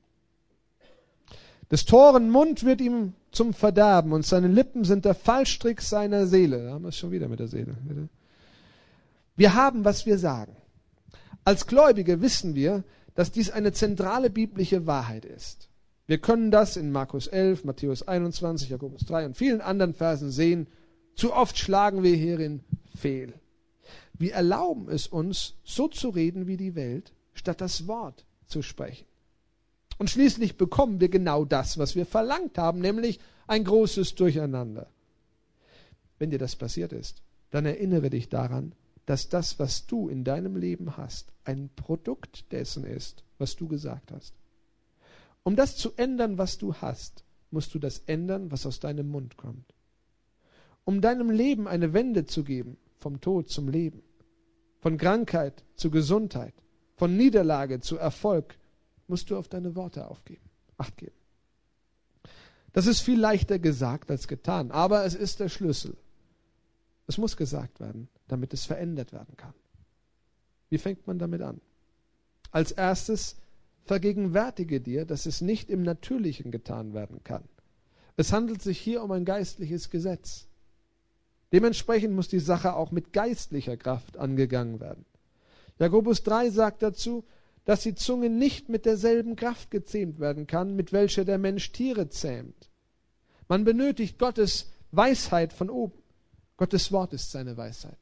Des Toren Mund wird ihm zum Verderben und seine Lippen sind der Fallstrick seiner Seele. Da haben wir es schon wieder mit der Seele. Wir haben, was wir sagen. Als Gläubige wissen wir, dass dies eine zentrale biblische Wahrheit ist. Wir können das in Markus 11, Matthäus 21, Jakobus 3 und vielen anderen Versen sehen. Zu oft schlagen wir hierin fehl. Wir erlauben es uns, so zu reden wie die Welt, statt das Wort zu sprechen. Und schließlich bekommen wir genau das, was wir verlangt haben, nämlich ein großes Durcheinander. Wenn dir das passiert ist, dann erinnere dich daran, dass das, was du in deinem Leben hast, ein Produkt dessen ist, was du gesagt hast. Um das zu ändern, was du hast, musst du das ändern, was aus deinem Mund kommt. Um deinem Leben eine Wende zu geben, vom Tod zum Leben, von Krankheit zu Gesundheit, von Niederlage zu Erfolg, musst du auf deine Worte Acht geben. Das ist viel leichter gesagt als getan, aber es ist der Schlüssel. Es muss gesagt werden, damit es verändert werden kann. Wie fängt man damit an? Als erstes vergegenwärtige dir, dass es nicht im Natürlichen getan werden kann. Es handelt sich hier um ein geistliches Gesetz. Dementsprechend muss die Sache auch mit geistlicher Kraft angegangen werden. Jakobus 3 sagt dazu, dass die Zunge nicht mit derselben Kraft gezähmt werden kann, mit welcher der Mensch Tiere zähmt. Man benötigt Gottes Weisheit von oben. Gottes Wort ist seine Weisheit.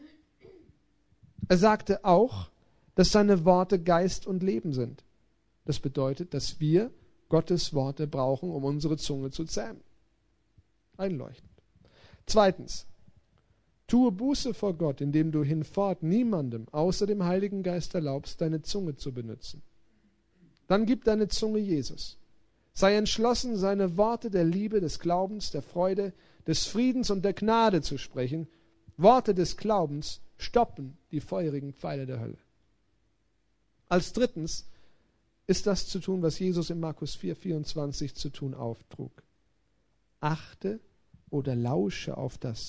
Er sagte auch, dass seine Worte Geist und Leben sind. Das bedeutet, dass wir Gottes Worte brauchen, um unsere Zunge zu zähmen. Einleuchtend. Zweitens, tue Buße vor Gott, indem du hinfort niemandem außer dem Heiligen Geist erlaubst, deine Zunge zu benutzen. Dann gib deine Zunge Jesus. Sei entschlossen, seine Worte der Liebe, des Glaubens, der Freude, des Friedens und der Gnade zu sprechen. Worte des Glaubens stoppen die feurigen Pfeile der Hölle. Als drittens ist das zu tun, was Jesus in Markus 4,24 zu tun auftrug. Achte oder lausche auf das,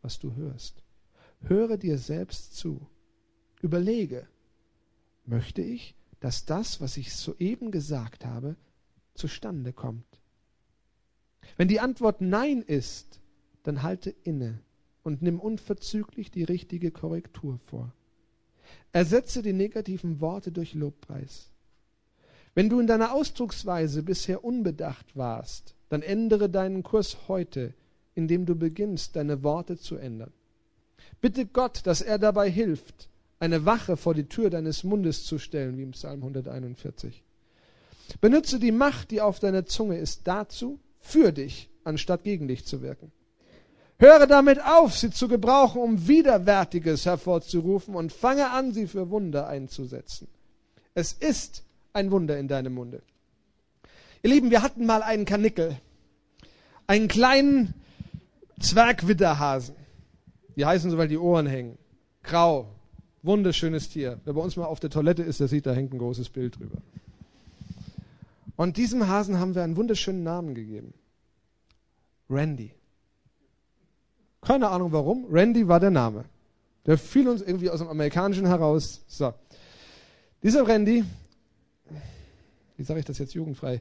was du hörst. Höre dir selbst zu. Überlege, möchte ich, dass das, was ich soeben gesagt habe, zustande kommt? Wenn die Antwort Nein ist, dann halte inne und nimm unverzüglich die richtige Korrektur vor. Ersetze die negativen Worte durch Lobpreis. Wenn du in deiner Ausdrucksweise bisher unbedacht warst, dann ändere deinen Kurs heute, indem du beginnst, deine Worte zu ändern. Bitte Gott, dass er dabei hilft, eine Wache vor die Tür deines Mundes zu stellen, wie im Psalm 141. Benutze die Macht, die auf deiner Zunge ist, dazu, für dich, anstatt gegen dich zu wirken. Höre damit auf, sie zu gebrauchen, um Widerwärtiges hervorzurufen, und fange an, sie für Wunder einzusetzen. Es ist ein Wunder in deinem Munde. Ihr Lieben, wir hatten mal einen Karnickel, einen kleinen Zwergwitterhasen. Die heißen so, weil die Ohren hängen. Grau, wunderschönes Tier. Wer bei uns mal auf der Toilette ist, der sieht, da hängt ein großes Bild drüber. Und diesem Hasen haben wir einen wunderschönen Namen gegeben. Randy. Keine Ahnung warum, Randy war der Name. Der fiel uns irgendwie aus dem Amerikanischen heraus. So. Dieser Randy, wie sage ich das jetzt jugendfrei?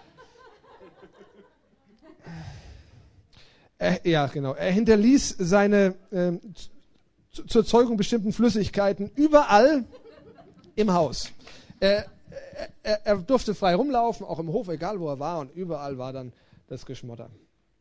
Er hinterließ seine zur Zeugung bestimmten Flüssigkeiten überall im Haus. Er durfte frei rumlaufen, auch im Hof, egal wo er war, und überall war dann das Geschmotter.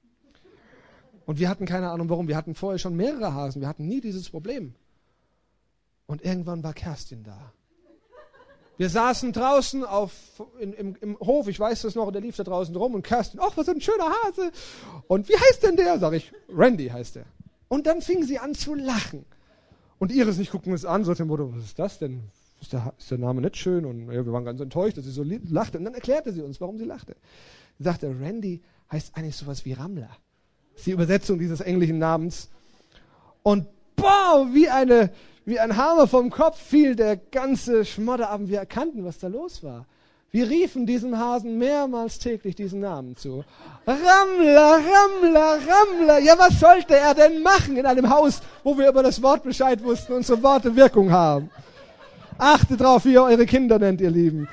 Und wir hatten keine Ahnung warum. Wir hatten vorher schon mehrere Hasen, wir hatten nie dieses Problem. Und irgendwann war Kerstin da. Wir saßen draußen im Hof, ich weiß das noch, und der lief da draußen rum, und Kerstin, ach, was ein schöner Hase. Und wie heißt denn der? Sag ich, Randy heißt der. Und dann fing sie an zu lachen. Und Iris und ich gucken uns an, so dem Motto, was ist das denn? Ist der Name nicht schön? Und ja, wir waren ganz enttäuscht, dass sie so lachte. Und dann erklärte sie uns, warum sie lachte. Sie sagte, Randy heißt eigentlich sowas wie Rammler. Das ist die Übersetzung dieses englischen Namens. Und boah, wie ein Hammer vom Kopf fiel der ganze Schmodder ab, und wir erkannten, was da los war. Wir riefen diesem Hasen mehrmals täglich diesen Namen zu. Rammler, Rammler, Rammler. Ja, was sollte er denn machen in einem Haus, wo wir über das Wort Bescheid wussten und unsere Worte Wirkung haben? Achtet drauf, wie ihr eure Kinder nennt, ihr Lieben.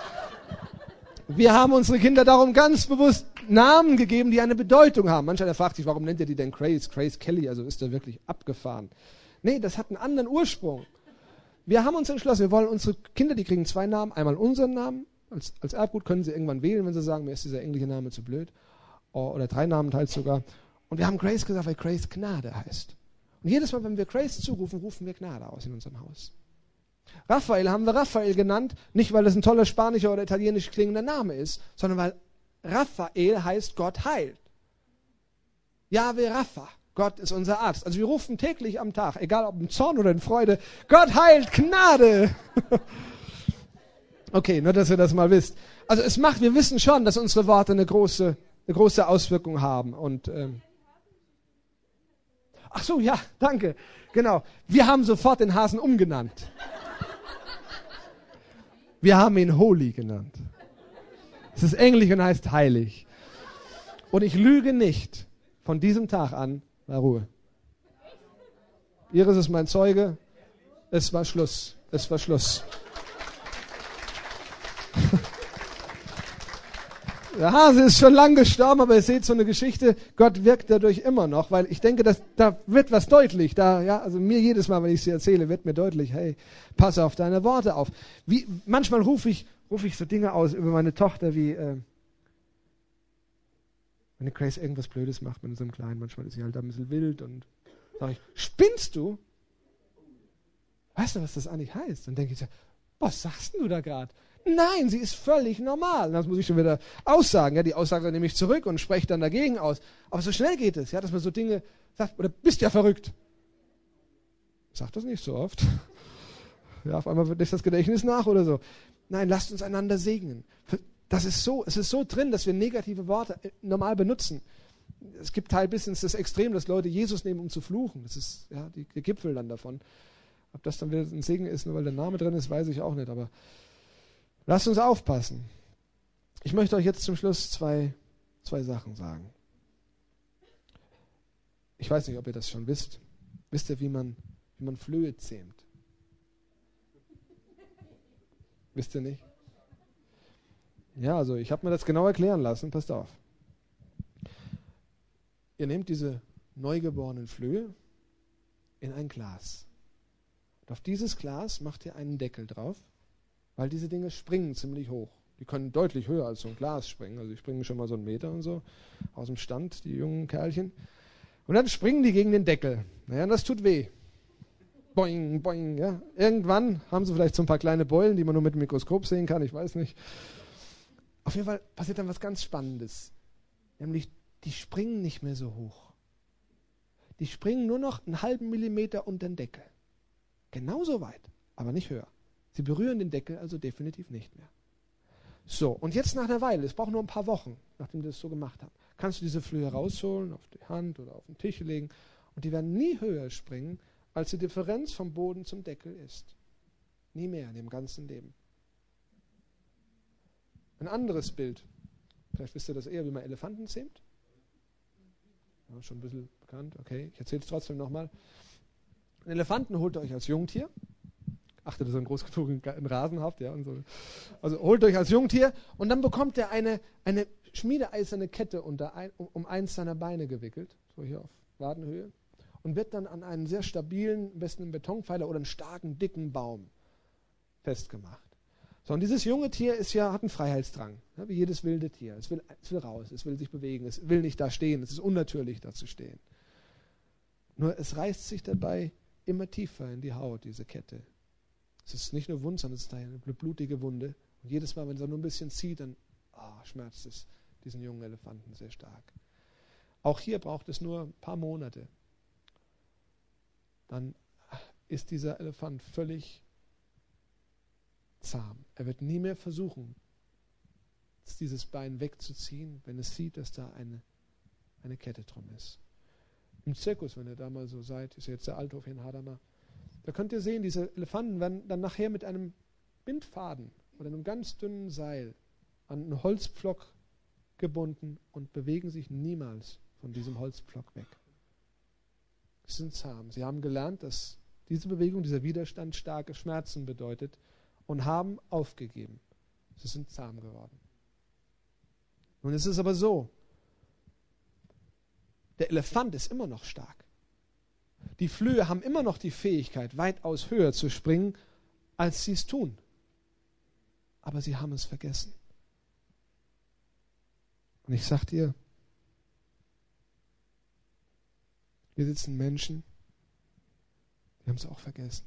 Wir haben unsere Kinder darum ganz bewusst Namen gegeben, die eine Bedeutung haben. Manch einer fragt sich, warum nennt ihr die denn Grace Kelly? Also ist der wirklich abgefahren? Nee, das hat einen anderen Ursprung. Wir haben uns entschlossen, wir wollen unsere Kinder, die kriegen 2 Namen. Einmal unseren Namen. Als Erbgut können sie irgendwann wählen, wenn sie sagen, mir ist dieser englische Name zu blöd. Oder 3 Namen teils sogar. Und wir haben Grace gesagt, weil Grace Gnade heißt. Und jedes Mal, wenn wir Grace zurufen, rufen wir Gnade aus in unserem Haus. Raphael haben wir Raphael genannt, nicht weil das ein toller spanischer oder italienisch klingender Name ist, sondern weil Raphael heißt Gott heilt. Jahwe Rapha, Gott ist unser Arzt. Also wir rufen täglich am Tag, egal ob in Zorn oder in Freude, Gott heilt, Gnade. Okay, nur dass ihr das mal wisst. Also wir wissen schon, dass unsere Worte eine große Auswirkung haben. Und ach so, ja, danke. Genau. Wir haben sofort den Hasen umgenannt. Wir haben ihn Holy genannt. Es ist englisch und heißt heilig. Und ich lüge nicht. Von diesem Tag an war Ruhe. Iris ist mein Zeuge. Es war Schluss. Es war Schluss. Der Hase ist schon lang gestorben, aber ihr seht so eine Geschichte, Gott wirkt dadurch immer noch, weil ich denke, da wird was deutlich. Also mir jedes Mal, wenn ich sie erzähle, wird mir deutlich, hey, pass auf deine Worte auf. Manchmal rufe ich so Dinge aus über meine Tochter, wie wenn Grace irgendwas Blödes macht mit unserem Kleinen, manchmal ist sie halt ein bisschen wild, und sage ich, spinnst du? Weißt du, was das eigentlich heißt? Und denke ich, was sagst du da gerade? Nein, sie ist völlig normal. Das muss ich schon wieder aussagen. Ja, die Aussage nehme ich zurück und spreche dann dagegen aus. Aber so schnell geht es, ja, dass man so Dinge sagt, oder bist ja verrückt. Ich sage das nicht so oft. Ja, auf einmal wird nicht das Gedächtnis nach oder so. Nein, lasst uns einander segnen. Es ist so drin, dass wir negative Worte normal benutzen. Es gibt halt bis ins das Extrem, dass Leute Jesus nehmen, um zu fluchen. Das ist ja der Gipfel dann davon. Ob das dann wieder ein Segen ist, nur weil der Name drin ist, weiß ich auch nicht. Aber lasst uns aufpassen. Ich möchte euch jetzt zum Schluss zwei Sachen sagen. Ich weiß nicht, ob ihr das schon wisst. Wisst ihr, wie man Flöhe zähmt? Wisst ihr nicht? Ja, also ich habe mir das genau erklären lassen. Passt auf. Ihr nehmt diese neugeborenen Flöhe in ein Glas. Und auf dieses Glas macht ihr einen Deckel drauf, weil diese Dinge springen ziemlich hoch. Die können deutlich höher als so ein Glas springen. Also die springen schon mal so 1 Meter und so aus dem Stand, die jungen Kerlchen. Und dann springen die gegen den Deckel. Naja, und das tut weh. Boing, boing, ja. Irgendwann haben sie vielleicht so ein paar kleine Beulen, die man nur mit dem Mikroskop sehen kann, ich weiß nicht. Auf jeden Fall passiert dann was ganz Spannendes. Nämlich, die springen nicht mehr so hoch. Die springen nur noch 0,5 Millimeter unter den Deckel. Genauso weit, aber nicht höher. Sie berühren den Deckel also definitiv nicht mehr. So, und jetzt nach einer Weile, es braucht nur ein paar Wochen, nachdem wir das so gemacht haben, kannst du diese Flöhe rausholen, auf die Hand oder auf den Tisch legen und die werden nie höher springen, als die Differenz vom Boden zum Deckel ist. Nie mehr in dem ganzen Leben. Ein anderes Bild, vielleicht wisst ihr das eher, wie man Elefanten zähmt. Ja, schon ein bisschen bekannt, okay, ich erzähle es trotzdem nochmal. Einen Elefanten holt ihr euch als Jungtier. Achtet, dass ihr einen groß genugen Rasen habt, ja, und so. Also holt euch als Jungtier und dann bekommt er eine schmiedeeiserne Kette um eins seiner Beine gewickelt, so hier auf Wadenhöhe, und wird dann an einen sehr stabilen, am besten einen Betonpfeiler oder einen starken, dicken Baum festgemacht. So, und dieses junge Tier hat einen Freiheitsdrang, ja, wie jedes wilde Tier. Es will raus, es will sich bewegen, es will nicht da stehen, es ist unnatürlich, da zu stehen. Nur es reißt sich dabei immer tiefer in die Haut, diese Kette. Es ist nicht nur wund, sondern es ist eine blutige Wunde. Und jedes Mal, wenn es nur ein bisschen zieht, dann schmerzt es diesen jungen Elefanten sehr stark. Auch hier braucht es nur ein paar Monate. Dann ist dieser Elefant völlig zahm. Er wird nie mehr versuchen, dieses Bein wegzuziehen, wenn es sieht, dass da eine Kette drum ist. Im Zirkus, wenn ihr da mal so seid, ist ja jetzt der Althof hier in Hadamar, da könnt ihr sehen, diese Elefanten werden dann nachher mit einem Bindfaden oder einem ganz dünnen Seil an einen Holzpflock gebunden und bewegen sich niemals von diesem Holzpflock weg. Sie sind zahm. Sie haben gelernt, dass diese Bewegung, dieser Widerstand starke Schmerzen bedeutet und haben aufgegeben. Sie sind zahm geworden. Nun ist es aber so, der Elefant ist immer noch stark. Die Flöhe haben immer noch die Fähigkeit, weitaus höher zu springen, als sie es tun. Aber sie haben es vergessen. Und ich sage dir, hier sitzen Menschen, die haben es auch vergessen.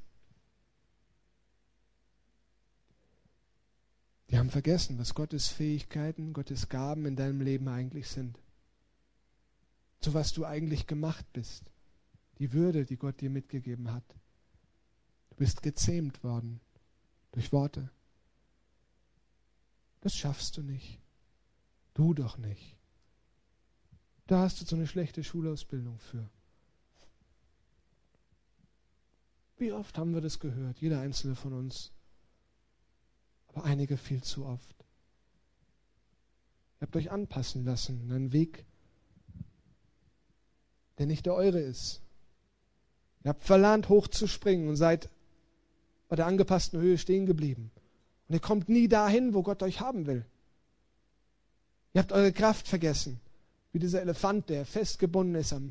Die haben vergessen, was Gottes Fähigkeiten, Gottes Gaben in deinem Leben eigentlich sind. Zu was du eigentlich gemacht bist. Die Würde, die Gott dir mitgegeben hat. Du bist gezähmt worden durch Worte. Das schaffst du nicht. Du doch nicht. Da hast du so eine schlechte Schulausbildung für. Wie oft haben wir das gehört? Jeder einzelne von uns. Aber einige viel zu oft. Ihr habt euch anpassen lassen in einen Weg, der nicht der eure ist. Ihr habt verlernt, hochzuspringen und seid bei der angepassten Höhe stehen geblieben. Und ihr kommt nie dahin, wo Gott euch haben will. Ihr habt eure Kraft vergessen, wie dieser Elefant, der festgebunden ist an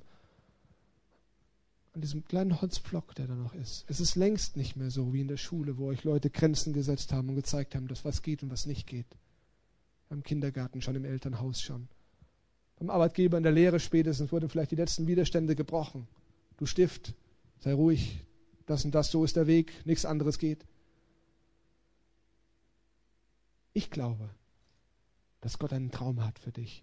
diesem kleinen Holzpflock, der da noch ist. Es ist längst nicht mehr so wie in der Schule, wo euch Leute Grenzen gesetzt haben und gezeigt haben, dass was geht und was nicht geht. Im Kindergarten schon, im Elternhaus schon. Beim Arbeitgeber in der Lehre spätestens wurden vielleicht die letzten Widerstände gebrochen. Du Stift, sei ruhig, das und das, so ist der Weg, nichts anderes geht. Ich glaube, dass Gott einen Traum hat für dich.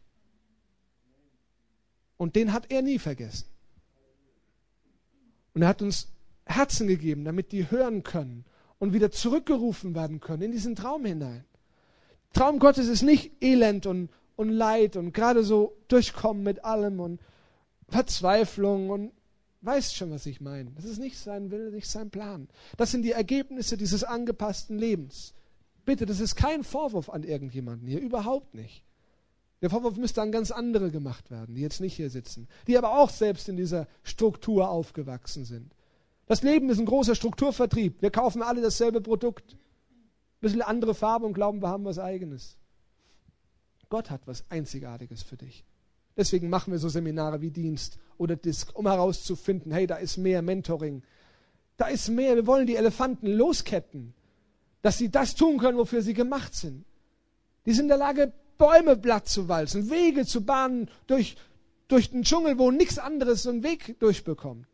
Und den hat er nie vergessen. Und er hat uns Herzen gegeben, damit die hören können und wieder zurückgerufen werden können in diesen Traum hinein. Traum Gottes ist nicht Elend und Leid und gerade so durchkommen mit allem und Verzweiflung und weißt schon, was ich meine. Das ist nicht sein Wille, nicht sein Plan. Das sind die Ergebnisse dieses angepassten Lebens. Bitte, das ist kein Vorwurf an irgendjemanden hier, überhaupt nicht. Der Vorwurf müsste an ganz andere gemacht werden, die jetzt nicht hier sitzen, die aber auch selbst in dieser Struktur aufgewachsen sind. Das Leben ist ein großer Strukturvertrieb. Wir kaufen alle dasselbe Produkt. Ein bisschen andere Farbe und glauben, wir haben was Eigenes. Gott hat was Einzigartiges für dich. Deswegen machen wir so Seminare wie Dienst oder Disk, um herauszufinden, hey, da ist mehr Mentoring. Da ist mehr. Wir wollen die Elefanten losketten, dass sie das tun können, wofür sie gemacht sind. Die sind in der Lage, Bäume platt zu walzen, Wege zu bahnen durch den Dschungel, wo nichts anderes so einen Weg durchbekommt.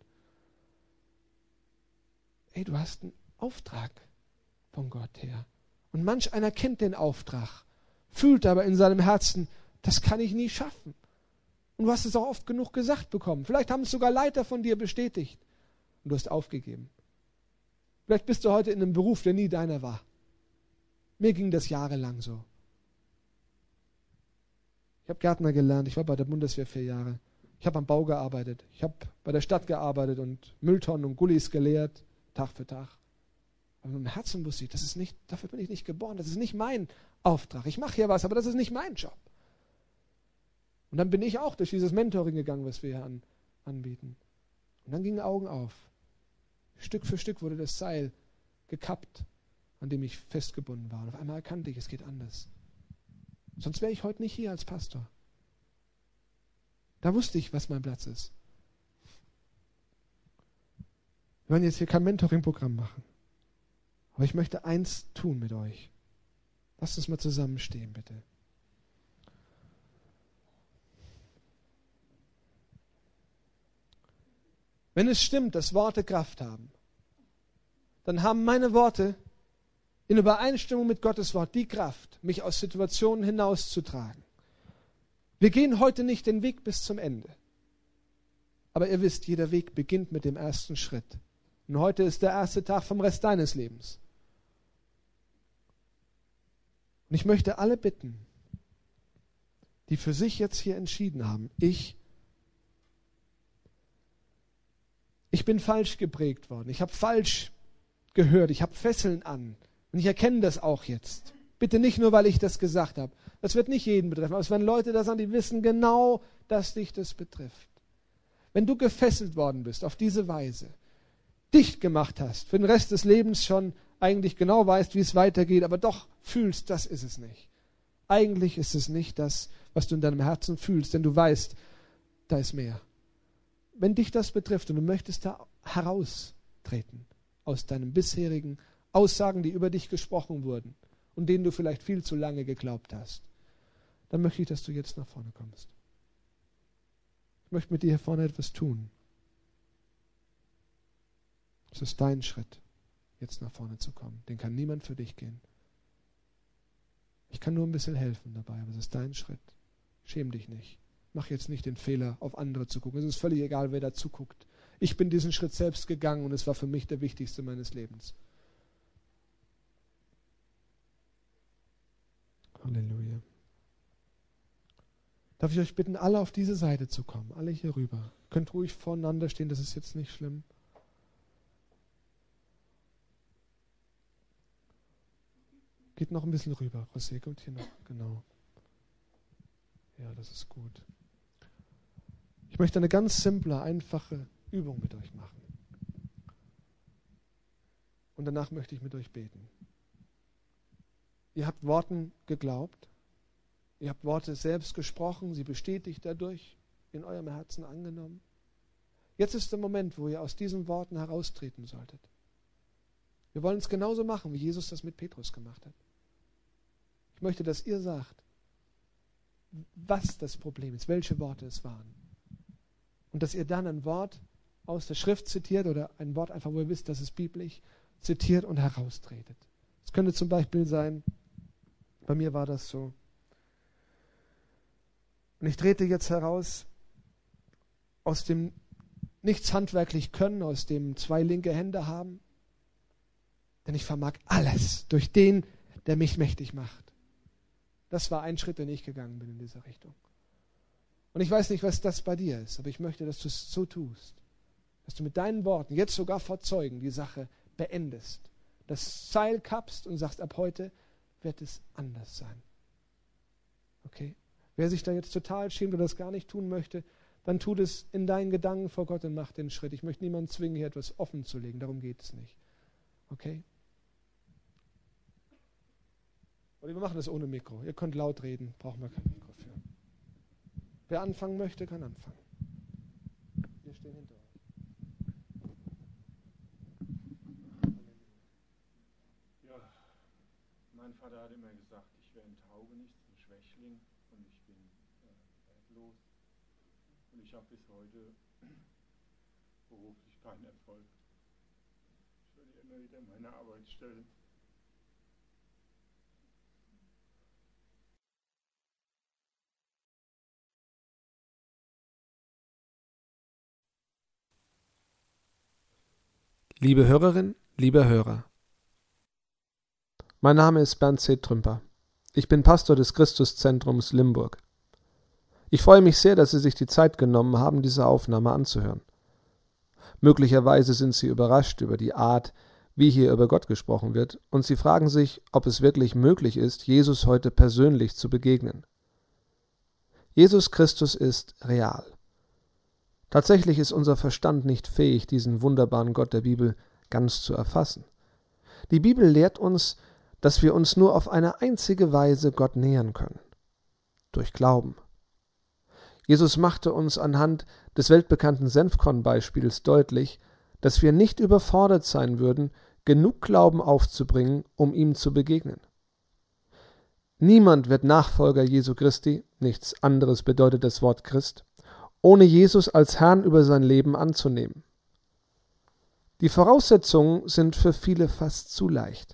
Ey, du hast einen Auftrag von Gott her. Und manch einer kennt den Auftrag, fühlt aber in seinem Herzen, das kann ich nie schaffen. Und du hast es auch oft genug gesagt bekommen. Vielleicht haben es sogar Leiter von dir bestätigt. Und du hast aufgegeben. Vielleicht bist du heute in einem Beruf, der nie deiner war. Mir ging das jahrelang so. Ich habe Gärtner gelernt, ich war bei der Bundeswehr 4 Jahre. Ich habe am Bau gearbeitet, ich habe bei der Stadt gearbeitet und Mülltonnen und Gullis geleert, Tag für Tag. Aber im Herzen wusste ich, das ist nicht, dafür bin ich nicht geboren, das ist nicht mein Auftrag. Ich mache hier was, aber das ist nicht mein Job. Und dann bin ich auch durch dieses Mentoring gegangen, was wir hier anbieten. Und dann gingen Augen auf. Stück für Stück wurde das Seil gekappt, an dem ich festgebunden war. Und auf einmal erkannte ich, es geht anders. Sonst wäre ich heute nicht hier als Pastor. Da wusste ich, was mein Platz ist. Wir wollen jetzt hier kein Mentoring-Programm machen. Aber ich möchte eins tun mit euch. Lasst uns mal zusammenstehen, bitte. Wenn es stimmt, dass Worte Kraft haben, dann haben meine Worte in Übereinstimmung mit Gottes Wort die Kraft, mich aus Situationen hinauszutragen. Wir gehen heute nicht den Weg bis zum Ende. Aber ihr wisst, jeder Weg beginnt mit dem ersten Schritt. Und heute ist der erste Tag vom Rest deines Lebens. Und ich möchte alle bitten, die für sich jetzt hier entschieden haben, ich bin falsch geprägt worden, ich habe falsch gehört, ich habe Fesseln an. Und ich erkenne das auch jetzt. Bitte nicht nur, weil ich das gesagt habe. Das wird nicht jeden betreffen. Aber es werden Leute da sein, die wissen genau, dass dich das betrifft. Wenn du gefesselt worden bist auf diese Weise, dicht gemacht hast, für den Rest des Lebens schon eigentlich genau weißt, wie es weitergeht, aber doch fühlst, das ist es nicht. Eigentlich ist es nicht das, was du in deinem Herzen fühlst, denn du weißt, da ist mehr. Wenn dich das betrifft und du möchtest da heraustreten aus deinem bisherigen Aussagen, die über dich gesprochen wurden und denen du vielleicht viel zu lange geglaubt hast, dann möchte ich, dass du jetzt nach vorne kommst. Ich möchte mit dir hier vorne etwas tun. Es ist dein Schritt, jetzt nach vorne zu kommen. Den kann niemand für dich gehen. Ich kann nur ein bisschen helfen dabei, aber es ist dein Schritt. Schäm dich nicht. Mach jetzt nicht den Fehler, auf andere zu gucken. Es ist völlig egal, wer da zuguckt. Ich bin diesen Schritt selbst gegangen und es war für mich der wichtigste meines Lebens. Halleluja. Darf ich euch bitten, alle auf diese Seite zu kommen, alle hier rüber. Könnt ruhig voneinander stehen, das ist jetzt nicht schlimm. Geht noch ein bisschen rüber. José, kommt hier noch, genau. Ja, das ist gut. Ich möchte eine ganz simple, einfache Übung mit euch machen. Und danach möchte ich mit euch beten. Ihr habt Worten geglaubt. Ihr habt Worte selbst gesprochen, sie bestätigt dadurch, in eurem Herzen angenommen. Jetzt ist der Moment, wo ihr aus diesen Worten heraustreten solltet. Wir wollen es genauso machen, wie Jesus das mit Petrus gemacht hat. Ich möchte, dass ihr sagt, was das Problem ist, welche Worte es waren. Und dass ihr dann ein Wort aus der Schrift zitiert oder ein Wort einfach, wo ihr wisst, dass es biblisch zitiert und heraustretet. Es könnte zum Beispiel sein, bei mir war das so. Und ich trete jetzt heraus aus dem nichts handwerklich können, aus dem 2 linke Hände haben, denn ich vermag alles durch den, der mich mächtig macht. Das war ein Schritt, den ich gegangen bin in dieser Richtung. Und ich weiß nicht, was das bei dir ist, aber ich möchte, dass du es so tust, dass du mit deinen Worten, jetzt sogar vor Zeugen, die Sache beendest, das Seil kappst und sagst, ab heute wird es anders sein. Okay? Wer sich da jetzt total schämt oder das gar nicht tun möchte, dann tut es in deinen Gedanken vor Gott und mach den Schritt. Ich möchte niemanden zwingen, hier etwas offen zu legen. Darum geht es nicht. Okay? Oder wir machen das ohne Mikro. Ihr könnt laut reden, brauchen wir kein Mikro für. Wer anfangen möchte, kann anfangen. Wir stehen hinter euch. Ja, mein Vater hat immer gesagt, ich wäre ein Taugenichts, ein Schwächling und ich bin wertlos. Und ich habe bis heute beruflich keinen Erfolg. Ich würde immer wieder meine Arbeit stellen. Liebe Hörerin, lieber Hörer, mein Name ist Bernd C. Trümper. Ich bin Pastor des Christuszentrums Limburg. Ich freue mich sehr, dass Sie sich die Zeit genommen haben, diese Aufnahme anzuhören. Möglicherweise sind Sie überrascht über die Art, wie hier über Gott gesprochen wird, und Sie fragen sich, ob es wirklich möglich ist, Jesus heute persönlich zu begegnen. Jesus Christus ist real. Tatsächlich ist unser Verstand nicht fähig, diesen wunderbaren Gott der Bibel ganz zu erfassen. Die Bibel lehrt uns, dass wir uns nur auf eine einzige Weise Gott nähern können: durch Glauben. Jesus machte uns anhand des weltbekannten Senfkorn-Beispiels deutlich, dass wir nicht überfordert sein würden, genug Glauben aufzubringen, um ihm zu begegnen. Niemand wird Nachfolger Jesu Christi, nichts anderes bedeutet das Wort Christ, ohne Jesus als Herrn über sein Leben anzunehmen. Die Voraussetzungen sind für viele fast zu leicht.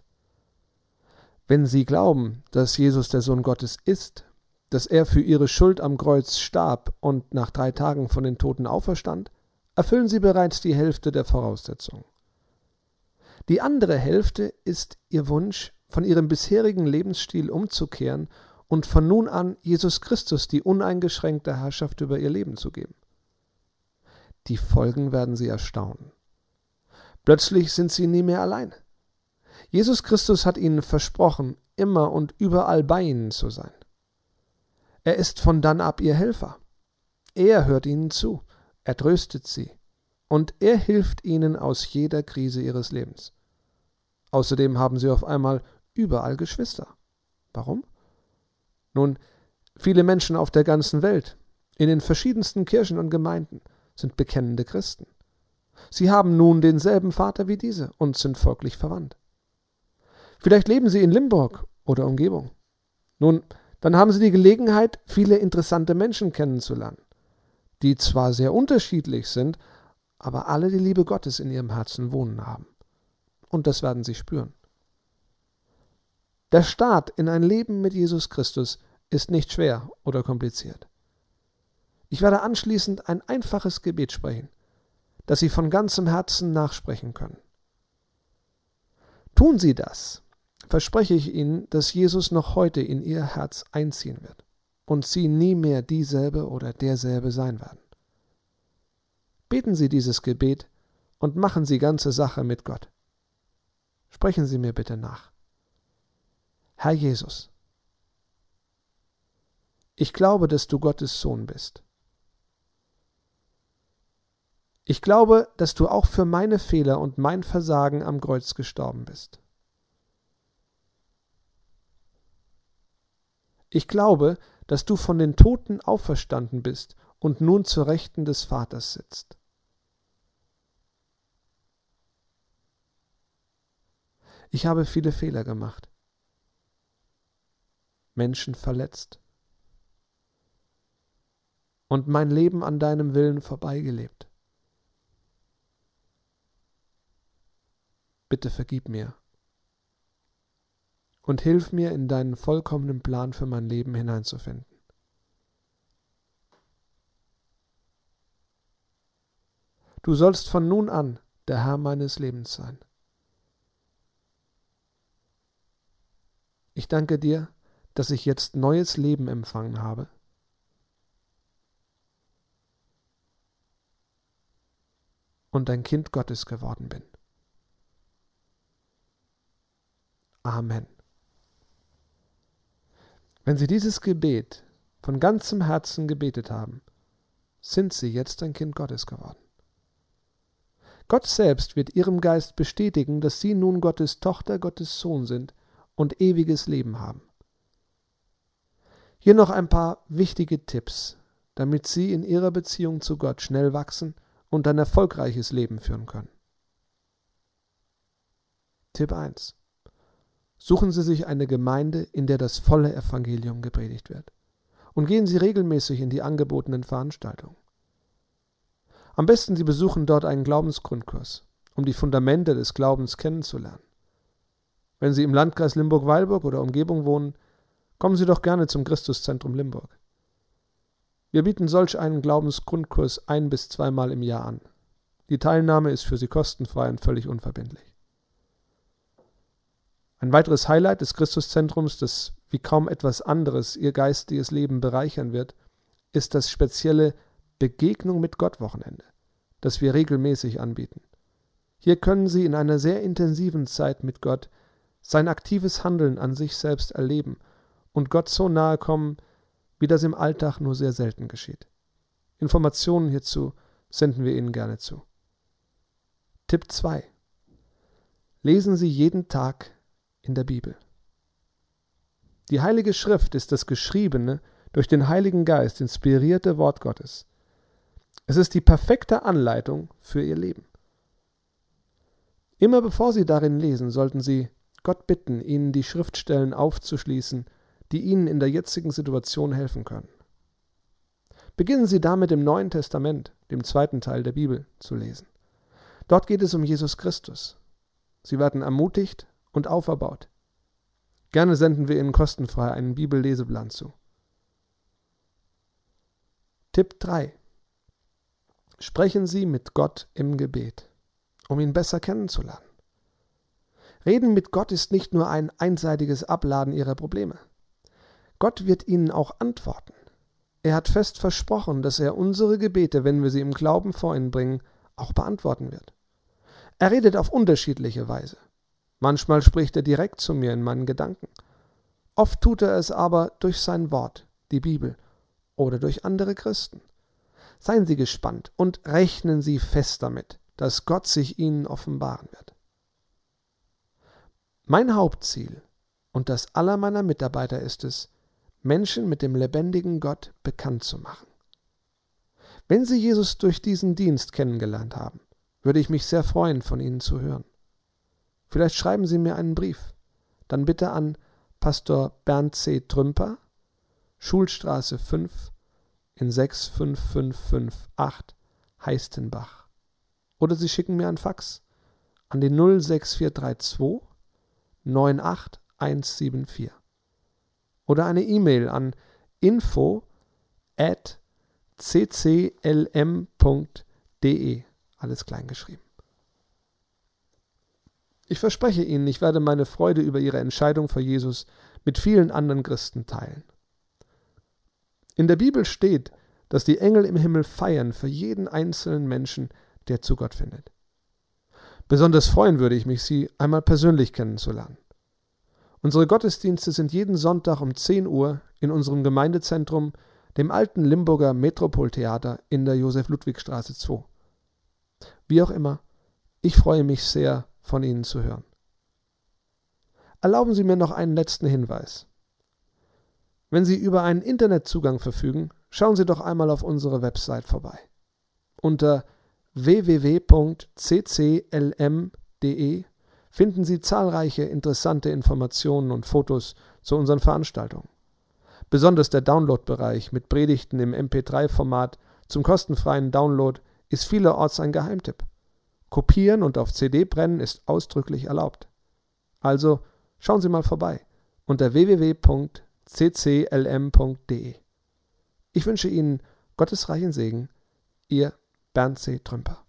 Wenn sie glauben, dass Jesus der Sohn Gottes ist, dass er für ihre Schuld am Kreuz starb und nach 3 Tagen von den Toten auferstand, erfüllen sie bereits die Hälfte der Voraussetzungen. Die andere Hälfte ist ihr Wunsch, von ihrem bisherigen Lebensstil umzukehren und von nun an Jesus Christus die uneingeschränkte Herrschaft über ihr Leben zu geben. Die Folgen werden sie erstaunen. Plötzlich sind sie nie mehr allein. Jesus Christus hat ihnen versprochen, immer und überall bei ihnen zu sein. Er ist von dann ab ihr Helfer. Er hört ihnen zu, er tröstet sie und er hilft ihnen aus jeder Krise ihres Lebens. Außerdem haben sie auf einmal überall Geschwister. Warum? Nun, viele Menschen auf der ganzen Welt, in den verschiedensten Kirchen und Gemeinden, sind bekennende Christen. Sie haben nun denselben Vater wie diese und sind folglich verwandt. Vielleicht leben sie in Limburg oder Umgebung. Nun, dann haben sie die Gelegenheit, viele interessante Menschen kennenzulernen, die zwar sehr unterschiedlich sind, aber alle die Liebe Gottes in ihrem Herzen wohnen haben. Und das werden sie spüren. Der Start in ein Leben mit Jesus Christus ist nicht schwer oder kompliziert. Ich werde anschließend ein einfaches Gebet sprechen, das Sie von ganzem Herzen nachsprechen können. Tun Sie das, verspreche ich Ihnen, dass Jesus noch heute in Ihr Herz einziehen wird und Sie nie mehr dieselbe oder derselbe sein werden. Beten Sie dieses Gebet und machen Sie ganze Sache mit Gott. Sprechen Sie mir bitte nach. Herr Jesus, ich glaube, dass du Gottes Sohn bist. Ich glaube, dass du auch für meine Fehler und mein Versagen am Kreuz gestorben bist. Ich glaube, dass du von den Toten auferstanden bist und nun zur Rechten des Vaters sitzt. Ich habe viele Fehler gemacht, Menschen verletzt und mein Leben an deinem Willen vorbeigelebt. Bitte vergib mir und hilf mir, in deinen vollkommenen Plan für mein Leben hineinzufinden. Du sollst von nun an der Herr meines Lebens sein. Ich danke dir, dass ich jetzt neues Leben empfangen habe. Und ein Kind Gottes geworden bin. Amen. Wenn Sie dieses Gebet von ganzem Herzen gebetet haben, sind sie jetzt ein Kind Gottes geworden. Gott selbst wird ihrem Geist bestätigen, dass sie nun Gottes Tochter, Gottes Sohn sind und ewiges Leben haben. Hier noch ein paar wichtige Tipps, damit Sie in Ihrer Beziehung zu Gott schnell wachsen und ein erfolgreiches Leben führen können. Tipp 1. Suchen Sie sich eine Gemeinde, in der das volle Evangelium gepredigt wird. Und gehen Sie regelmäßig in die angebotenen Veranstaltungen. Am besten Sie besuchen dort einen Glaubensgrundkurs, um die Fundamente des Glaubens kennenzulernen. Wenn Sie im Landkreis Limburg-Weilburg oder Umgebung wohnen, kommen Sie doch gerne zum Christuszentrum Limburg. Wir bieten solch einen Glaubensgrundkurs 1- bis 2-mal im Jahr an. Die Teilnahme ist für Sie kostenfrei und völlig unverbindlich. Ein weiteres Highlight des Christuszentrums, das wie kaum etwas anderes Ihr geistiges Leben bereichern wird, ist das spezielle Begegnung mit Gott-Wochenende, das wir regelmäßig anbieten. Hier können Sie in einer sehr intensiven Zeit mit Gott sein aktives Handeln an sich selbst erleben und Gott so nahe kommen, wie das im Alltag nur sehr selten geschieht. Informationen hierzu senden wir Ihnen gerne zu. Tipp 2. Lesen Sie jeden Tag in der Bibel. Die Heilige Schrift ist das geschriebene, durch den Heiligen Geist inspirierte Wort Gottes. Es ist die perfekte Anleitung für Ihr Leben. Immer bevor Sie darin lesen, sollten Sie Gott bitten, Ihnen die Schriftstellen aufzuschließen, die Ihnen in der jetzigen Situation helfen können. Beginnen Sie damit im Neuen Testament, dem 2. Teil der Bibel, zu lesen. Dort geht es um Jesus Christus. Sie werden ermutigt und auferbaut. Gerne senden wir Ihnen kostenfrei einen Bibelleseplan zu. Tipp 3. Sprechen Sie mit Gott im Gebet, um ihn besser kennenzulernen. Reden mit Gott ist nicht nur ein einseitiges Abladen Ihrer Probleme. Gott wird Ihnen auch antworten. Er hat fest versprochen, dass er unsere Gebete, wenn wir sie im Glauben vor ihn bringen, auch beantworten wird. Er redet auf unterschiedliche Weise. Manchmal spricht er direkt zu mir in meinen Gedanken. Oft tut er es aber durch sein Wort, die Bibel, oder durch andere Christen. Seien Sie gespannt und rechnen Sie fest damit, dass Gott sich Ihnen offenbaren wird. Mein Hauptziel und das aller meiner Mitarbeiter ist es, Menschen mit dem lebendigen Gott bekannt zu machen. Wenn Sie Jesus durch diesen Dienst kennengelernt haben, würde ich mich sehr freuen, von Ihnen zu hören. Vielleicht schreiben Sie mir einen Brief. Dann bitte an Pastor Bernd C. Trümper, Schulstraße 5 in 65558 Heistenbach. Oder Sie schicken mir einen Fax an die 06432 98174. Oder eine E-Mail an info@cclm.de, alles klein geschrieben. Ich verspreche Ihnen, ich werde meine Freude über Ihre Entscheidung für Jesus mit vielen anderen Christen teilen. In der Bibel steht, dass die Engel im Himmel feiern für jeden einzelnen Menschen, der zu Gott findet. Besonders freuen würde ich mich, Sie einmal persönlich kennenzulernen. Unsere Gottesdienste sind jeden Sonntag um 10 Uhr in unserem Gemeindezentrum, dem alten Limburger Metropoltheater in der Josef-Ludwig-Straße 2. Wie auch immer, ich freue mich sehr, von Ihnen zu hören. Erlauben Sie mir noch einen letzten Hinweis. Wenn Sie über einen Internetzugang verfügen, schauen Sie doch einmal auf unsere Website vorbei. Unter www.cclm.de finden Sie zahlreiche interessante Informationen und Fotos zu unseren Veranstaltungen. Besonders der Download-Bereich mit Predigten im MP3-Format zum kostenfreien Download ist vielerorts ein Geheimtipp. Kopieren und auf CD brennen ist ausdrücklich erlaubt. Also schauen Sie mal vorbei unter www.cclm.de. Ich wünsche Ihnen Gottes reichen Segen, Ihr Bernd C. Trümper.